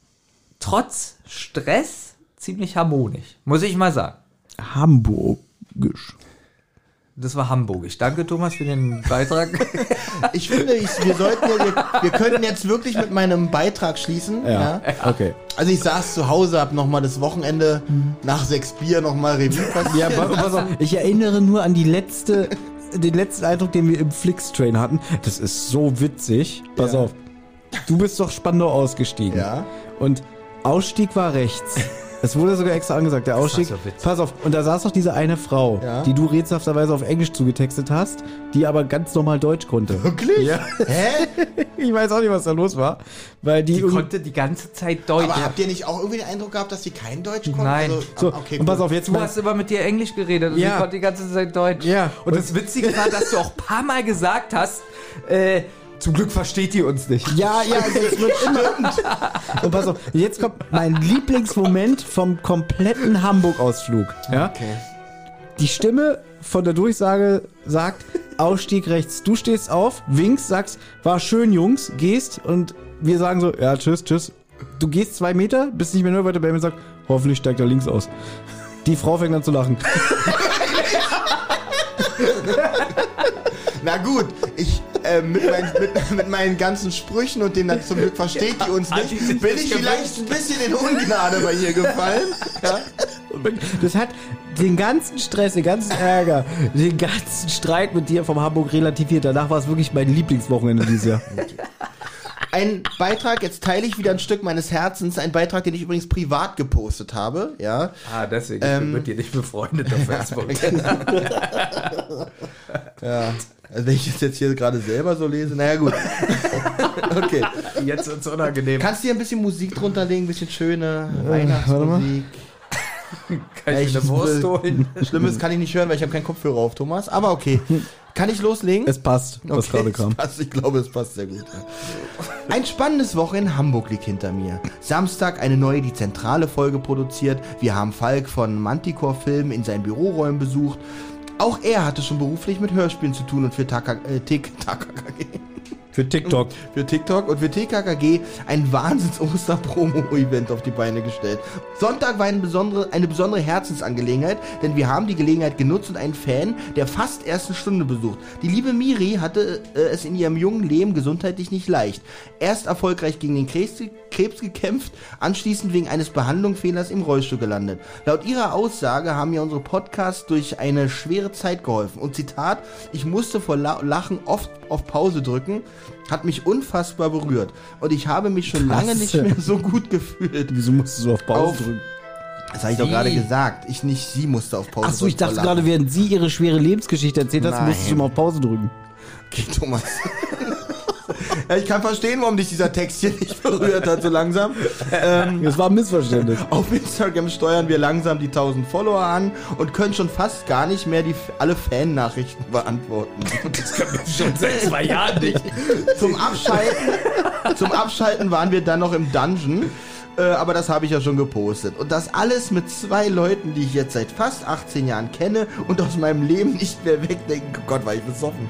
trotz Stress ziemlich harmonisch, muss ich mal sagen. Hamburgisch. Das war hamburgisch. Danke, Thomas, für den Beitrag. Ich finde, ich, wir sollten ja, wir, wir könnten jetzt wirklich mit meinem Beitrag schließen. Ja, ja. Okay. Also ich saß zu Hause, hab nochmal das Wochenende nach sechs Bier nochmal Revue passiert. Ja, pass auf, ich erinnere nur an die letzte, den letzten Eindruck, den wir im Flixtrain hatten. Das ist so witzig. Pass ja. auf. Du bist doch Spandau ausgestiegen. Ja. Und Ausstieg war rechts. Es wurde sogar extra angesagt, der Ausstieg. So pass auf, und da saß doch diese eine Frau, ja. die du rätselhafterweise auf Englisch zugetextet hast, die aber ganz normal Deutsch konnte. Wirklich? Ja. Hä? Ich weiß auch nicht, was da los war. Weil die, die konnte die ganze Zeit Deutsch. Aber habt ihr nicht auch irgendwie den Eindruck gehabt, dass die kein Deutsch konnte? Nein. Also, so, okay, und pass auf, jetzt du hast immer mit dir Englisch geredet und ja. sie konnte die ganze Zeit Deutsch. Ja. Und, und das Witzige war, dass du auch ein paar Mal gesagt hast, äh, zum Glück versteht ihr uns nicht. Ja, ja, das wird immer. Und pass auf, jetzt kommt mein Lieblingsmoment vom kompletten Hamburg-Ausflug. Ja? Okay. Die Stimme von der Durchsage sagt, Ausstieg rechts. Du stehst auf, winkst, sagst, war schön, Jungs, gehst und wir sagen so, ja, tschüss, tschüss. Du gehst zwei Meter, bist nicht mehr nur weiter bei mir und sagst, hoffentlich steigt er links aus. Die Frau fängt an zu lachen. Na gut, ich äh, mit, mein, mit, mit meinen ganzen Sprüchen und denen zum Glück versteht die uns nicht, bin ich vielleicht ein bisschen in Ungnade bei ihr gefallen. Ja? Das hat den ganzen Stress, den ganzen Ärger, den ganzen Streit mit dir vom Hamburg relativiert. Danach war es wirklich mein Lieblingswochenende dieses Jahr. Ein Beitrag, jetzt teile ich wieder ein Stück meines Herzens, ein Beitrag, den ich übrigens privat gepostet habe, ja. Ah, deswegen, ähm, ich bin mit dir nicht befreundet auf Facebook. Ja, also wenn ich das jetzt hier gerade selber so lese, naja gut. Okay. Jetzt wird's unangenehm. Kannst du hier ein bisschen Musik drunter legen, ein bisschen schöne äh, Weihnachtsmusik? Kann ich ja, eine Wurst holen? Schlimmes kann ich nicht hören, weil ich habe keinen Kopfhörer auf, Thomas, aber okay. Kann ich loslegen? Es passt, was okay, gerade kam. Es passt, ich glaube, es passt sehr gut. Ein spannendes Woche in Hamburg liegt hinter mir. Samstag eine neue Die Zentrale Folge produziert. Wir haben Falk von Manticore Film in seinen Büroräumen besucht. Auch er hatte schon beruflich mit Hörspielen zu tun und für T K K G. Für TikTok. Für TikTok und für T K K G ein Wahnsinns-Oster-Promo-Event auf die Beine gestellt. Sonntag war eine besondere, eine besondere Herzensangelegenheit, denn wir haben die Gelegenheit genutzt und einen Fan der fast ersten Stunde besucht. Die liebe Miri hatte äh, es in ihrem jungen Leben gesundheitlich nicht leicht. Erst erfolgreich gegen den Krebs, Krebs gekämpft, anschließend wegen eines Behandlungsfehlers im Rollstuhl gelandet. Laut ihrer Aussage haben mir unsere Podcasts durch eine schwere Zeit geholfen. Und Zitat, ich musste vor La- Lachen oft auf Pause drücken, hat mich unfassbar berührt. Und ich habe mich schon Krass. lange nicht mehr so gut gefühlt. Wieso musstest du auf Pause Auf- drücken? Das habe ich doch gerade gesagt. Ich nicht, sie musste auf Pause drücken. Achso, ich dachte vor gerade, Lachen. während sie ihre schwere Lebensgeschichte erzählt hat, Nein. musstest du mal auf Pause drücken. Okay, Thomas. Ja, ich kann verstehen, warum dich dieser Text hier nicht berührt hat, so langsam. Ähm, Das war ein Missverständnis. auf Instagram steuern wir langsam die tausend Follower an und können schon fast gar nicht mehr die, alle Fan-Nachrichten beantworten. Das können wir schon seit zwei Jahren nicht. Zum Abschalten, zum Abschalten waren wir dann noch im Dungeon. Äh, aber das habe ich ja schon gepostet. Und das alles mit zwei Leuten, die ich jetzt seit fast achtzehn Jahren kenne und aus meinem Leben nicht mehr wegdenken. Oh Gott, war ich besoffen.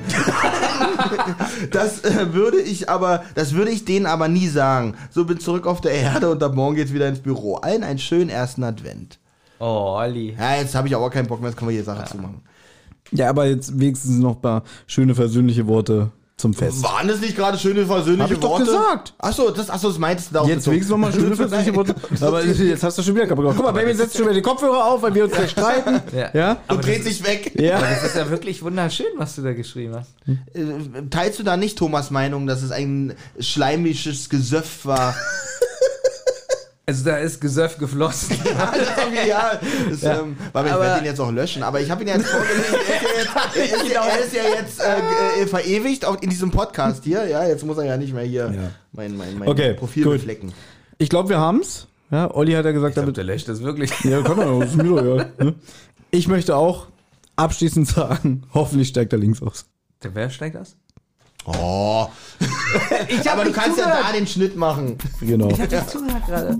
Das äh, würde ich aber, das würde ich denen aber nie sagen. So, bin zurück auf der Erde und ab morgen geht's wieder ins Büro. Allen einen schönen ersten Advent. Oh, Olli. Ja, jetzt habe ich aber keinen Bock mehr, jetzt können wir hier Sache ja. zumachen. Ja, aber jetzt wenigstens noch ein paar schöne versöhnliche Worte zum Fest. Waren das nicht gerade schöne versöhnliche Hab ich doch Worte? gesagt. Achso, das, achso, das meintest du da auch. Jetzt wenigstens nochmal schöne versöhnliche Worte. Aber jetzt hast du schon wieder kaputt gemacht. Guck mal, Baby setzt schon wieder die Kopfhörer auf, weil wir uns gleich streiten. Ja. Ja? Und dreht sich weg. Ja. Aber das ist ja wirklich wunderschön, was du da geschrieben hast. Äh, Teilst du da nicht Thomas' Meinung, dass es ein schleimisches Gesöff war? Also da ist Gesöff geflossen. Ja, das ist irgendwie, ja, das, Ja. Ähm, warte, ich Aber- werde ihn jetzt auch löschen, aber ich habe ihn ja jetzt vorgelesen, er ist ja jetzt, er ist ja, er ist ja jetzt äh, äh, verewigt auch in diesem Podcast hier, ja, jetzt muss er ja nicht mehr hier Ja. mein, mein, mein Okay, Profil gut. beflecken. Ich glaube, wir haben's. Ja, Olli hat ja gesagt, Ich glaub, damit. der löscht das wirklich. Ja, kann man, das ist mir doch, ja. Ne? Ich möchte auch abschließend sagen, hoffentlich steigt er links aus. Der wer steigt das? Oh. Ich Aber du kannst ja da den Schnitt machen. Genau. Ich hab dir zugehört gerade.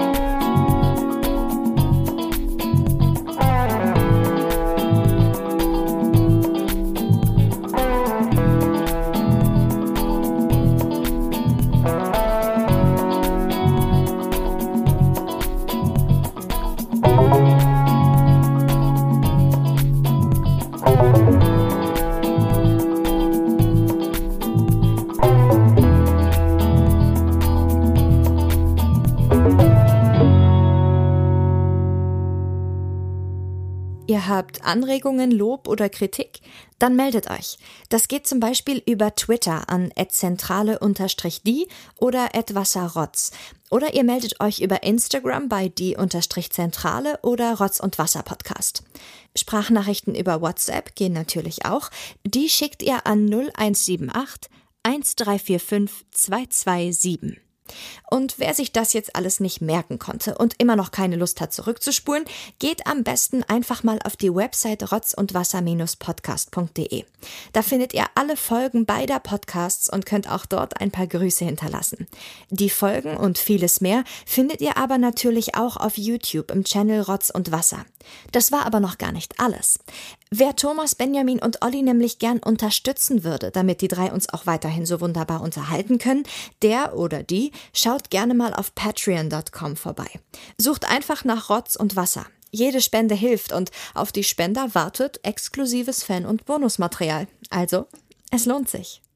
Ihr habt Anregungen, Lob oder Kritik? Dann meldet euch. Das geht zum Beispiel über Twitter an at zentrale unterstrich die oder at wasserrotz. Oder ihr meldet euch über Instagram bei die unterstrich zentrale oder Rotz und Wasser Podcast. Sprachnachrichten über WhatsApp gehen natürlich auch. Die schickt ihr an null eins sieben acht eins drei vier fünf zwei zwei sieben. Und wer sich das jetzt alles nicht merken konnte und immer noch keine Lust hat zurückzuspulen, geht am besten einfach mal auf die Website rotzundwasser podcast punkt de. Da findet ihr alle Folgen beider Podcasts und könnt auch dort ein paar Grüße hinterlassen. Die Folgen und vieles mehr findet ihr aber natürlich auch auf YouTube im Channel Rotz und Wasser. Das war aber noch gar nicht alles. Wer Thomas, Benjamin und Olli nämlich gern unterstützen würde, damit die drei uns auch weiterhin so wunderbar unterhalten können, der oder die schaut gerne mal auf patreon punkt com vorbei. Sucht einfach nach Rotz und Wasser. Jede Spende hilft und auf die Spender wartet exklusives Fan- und Bonusmaterial. Also, es lohnt sich.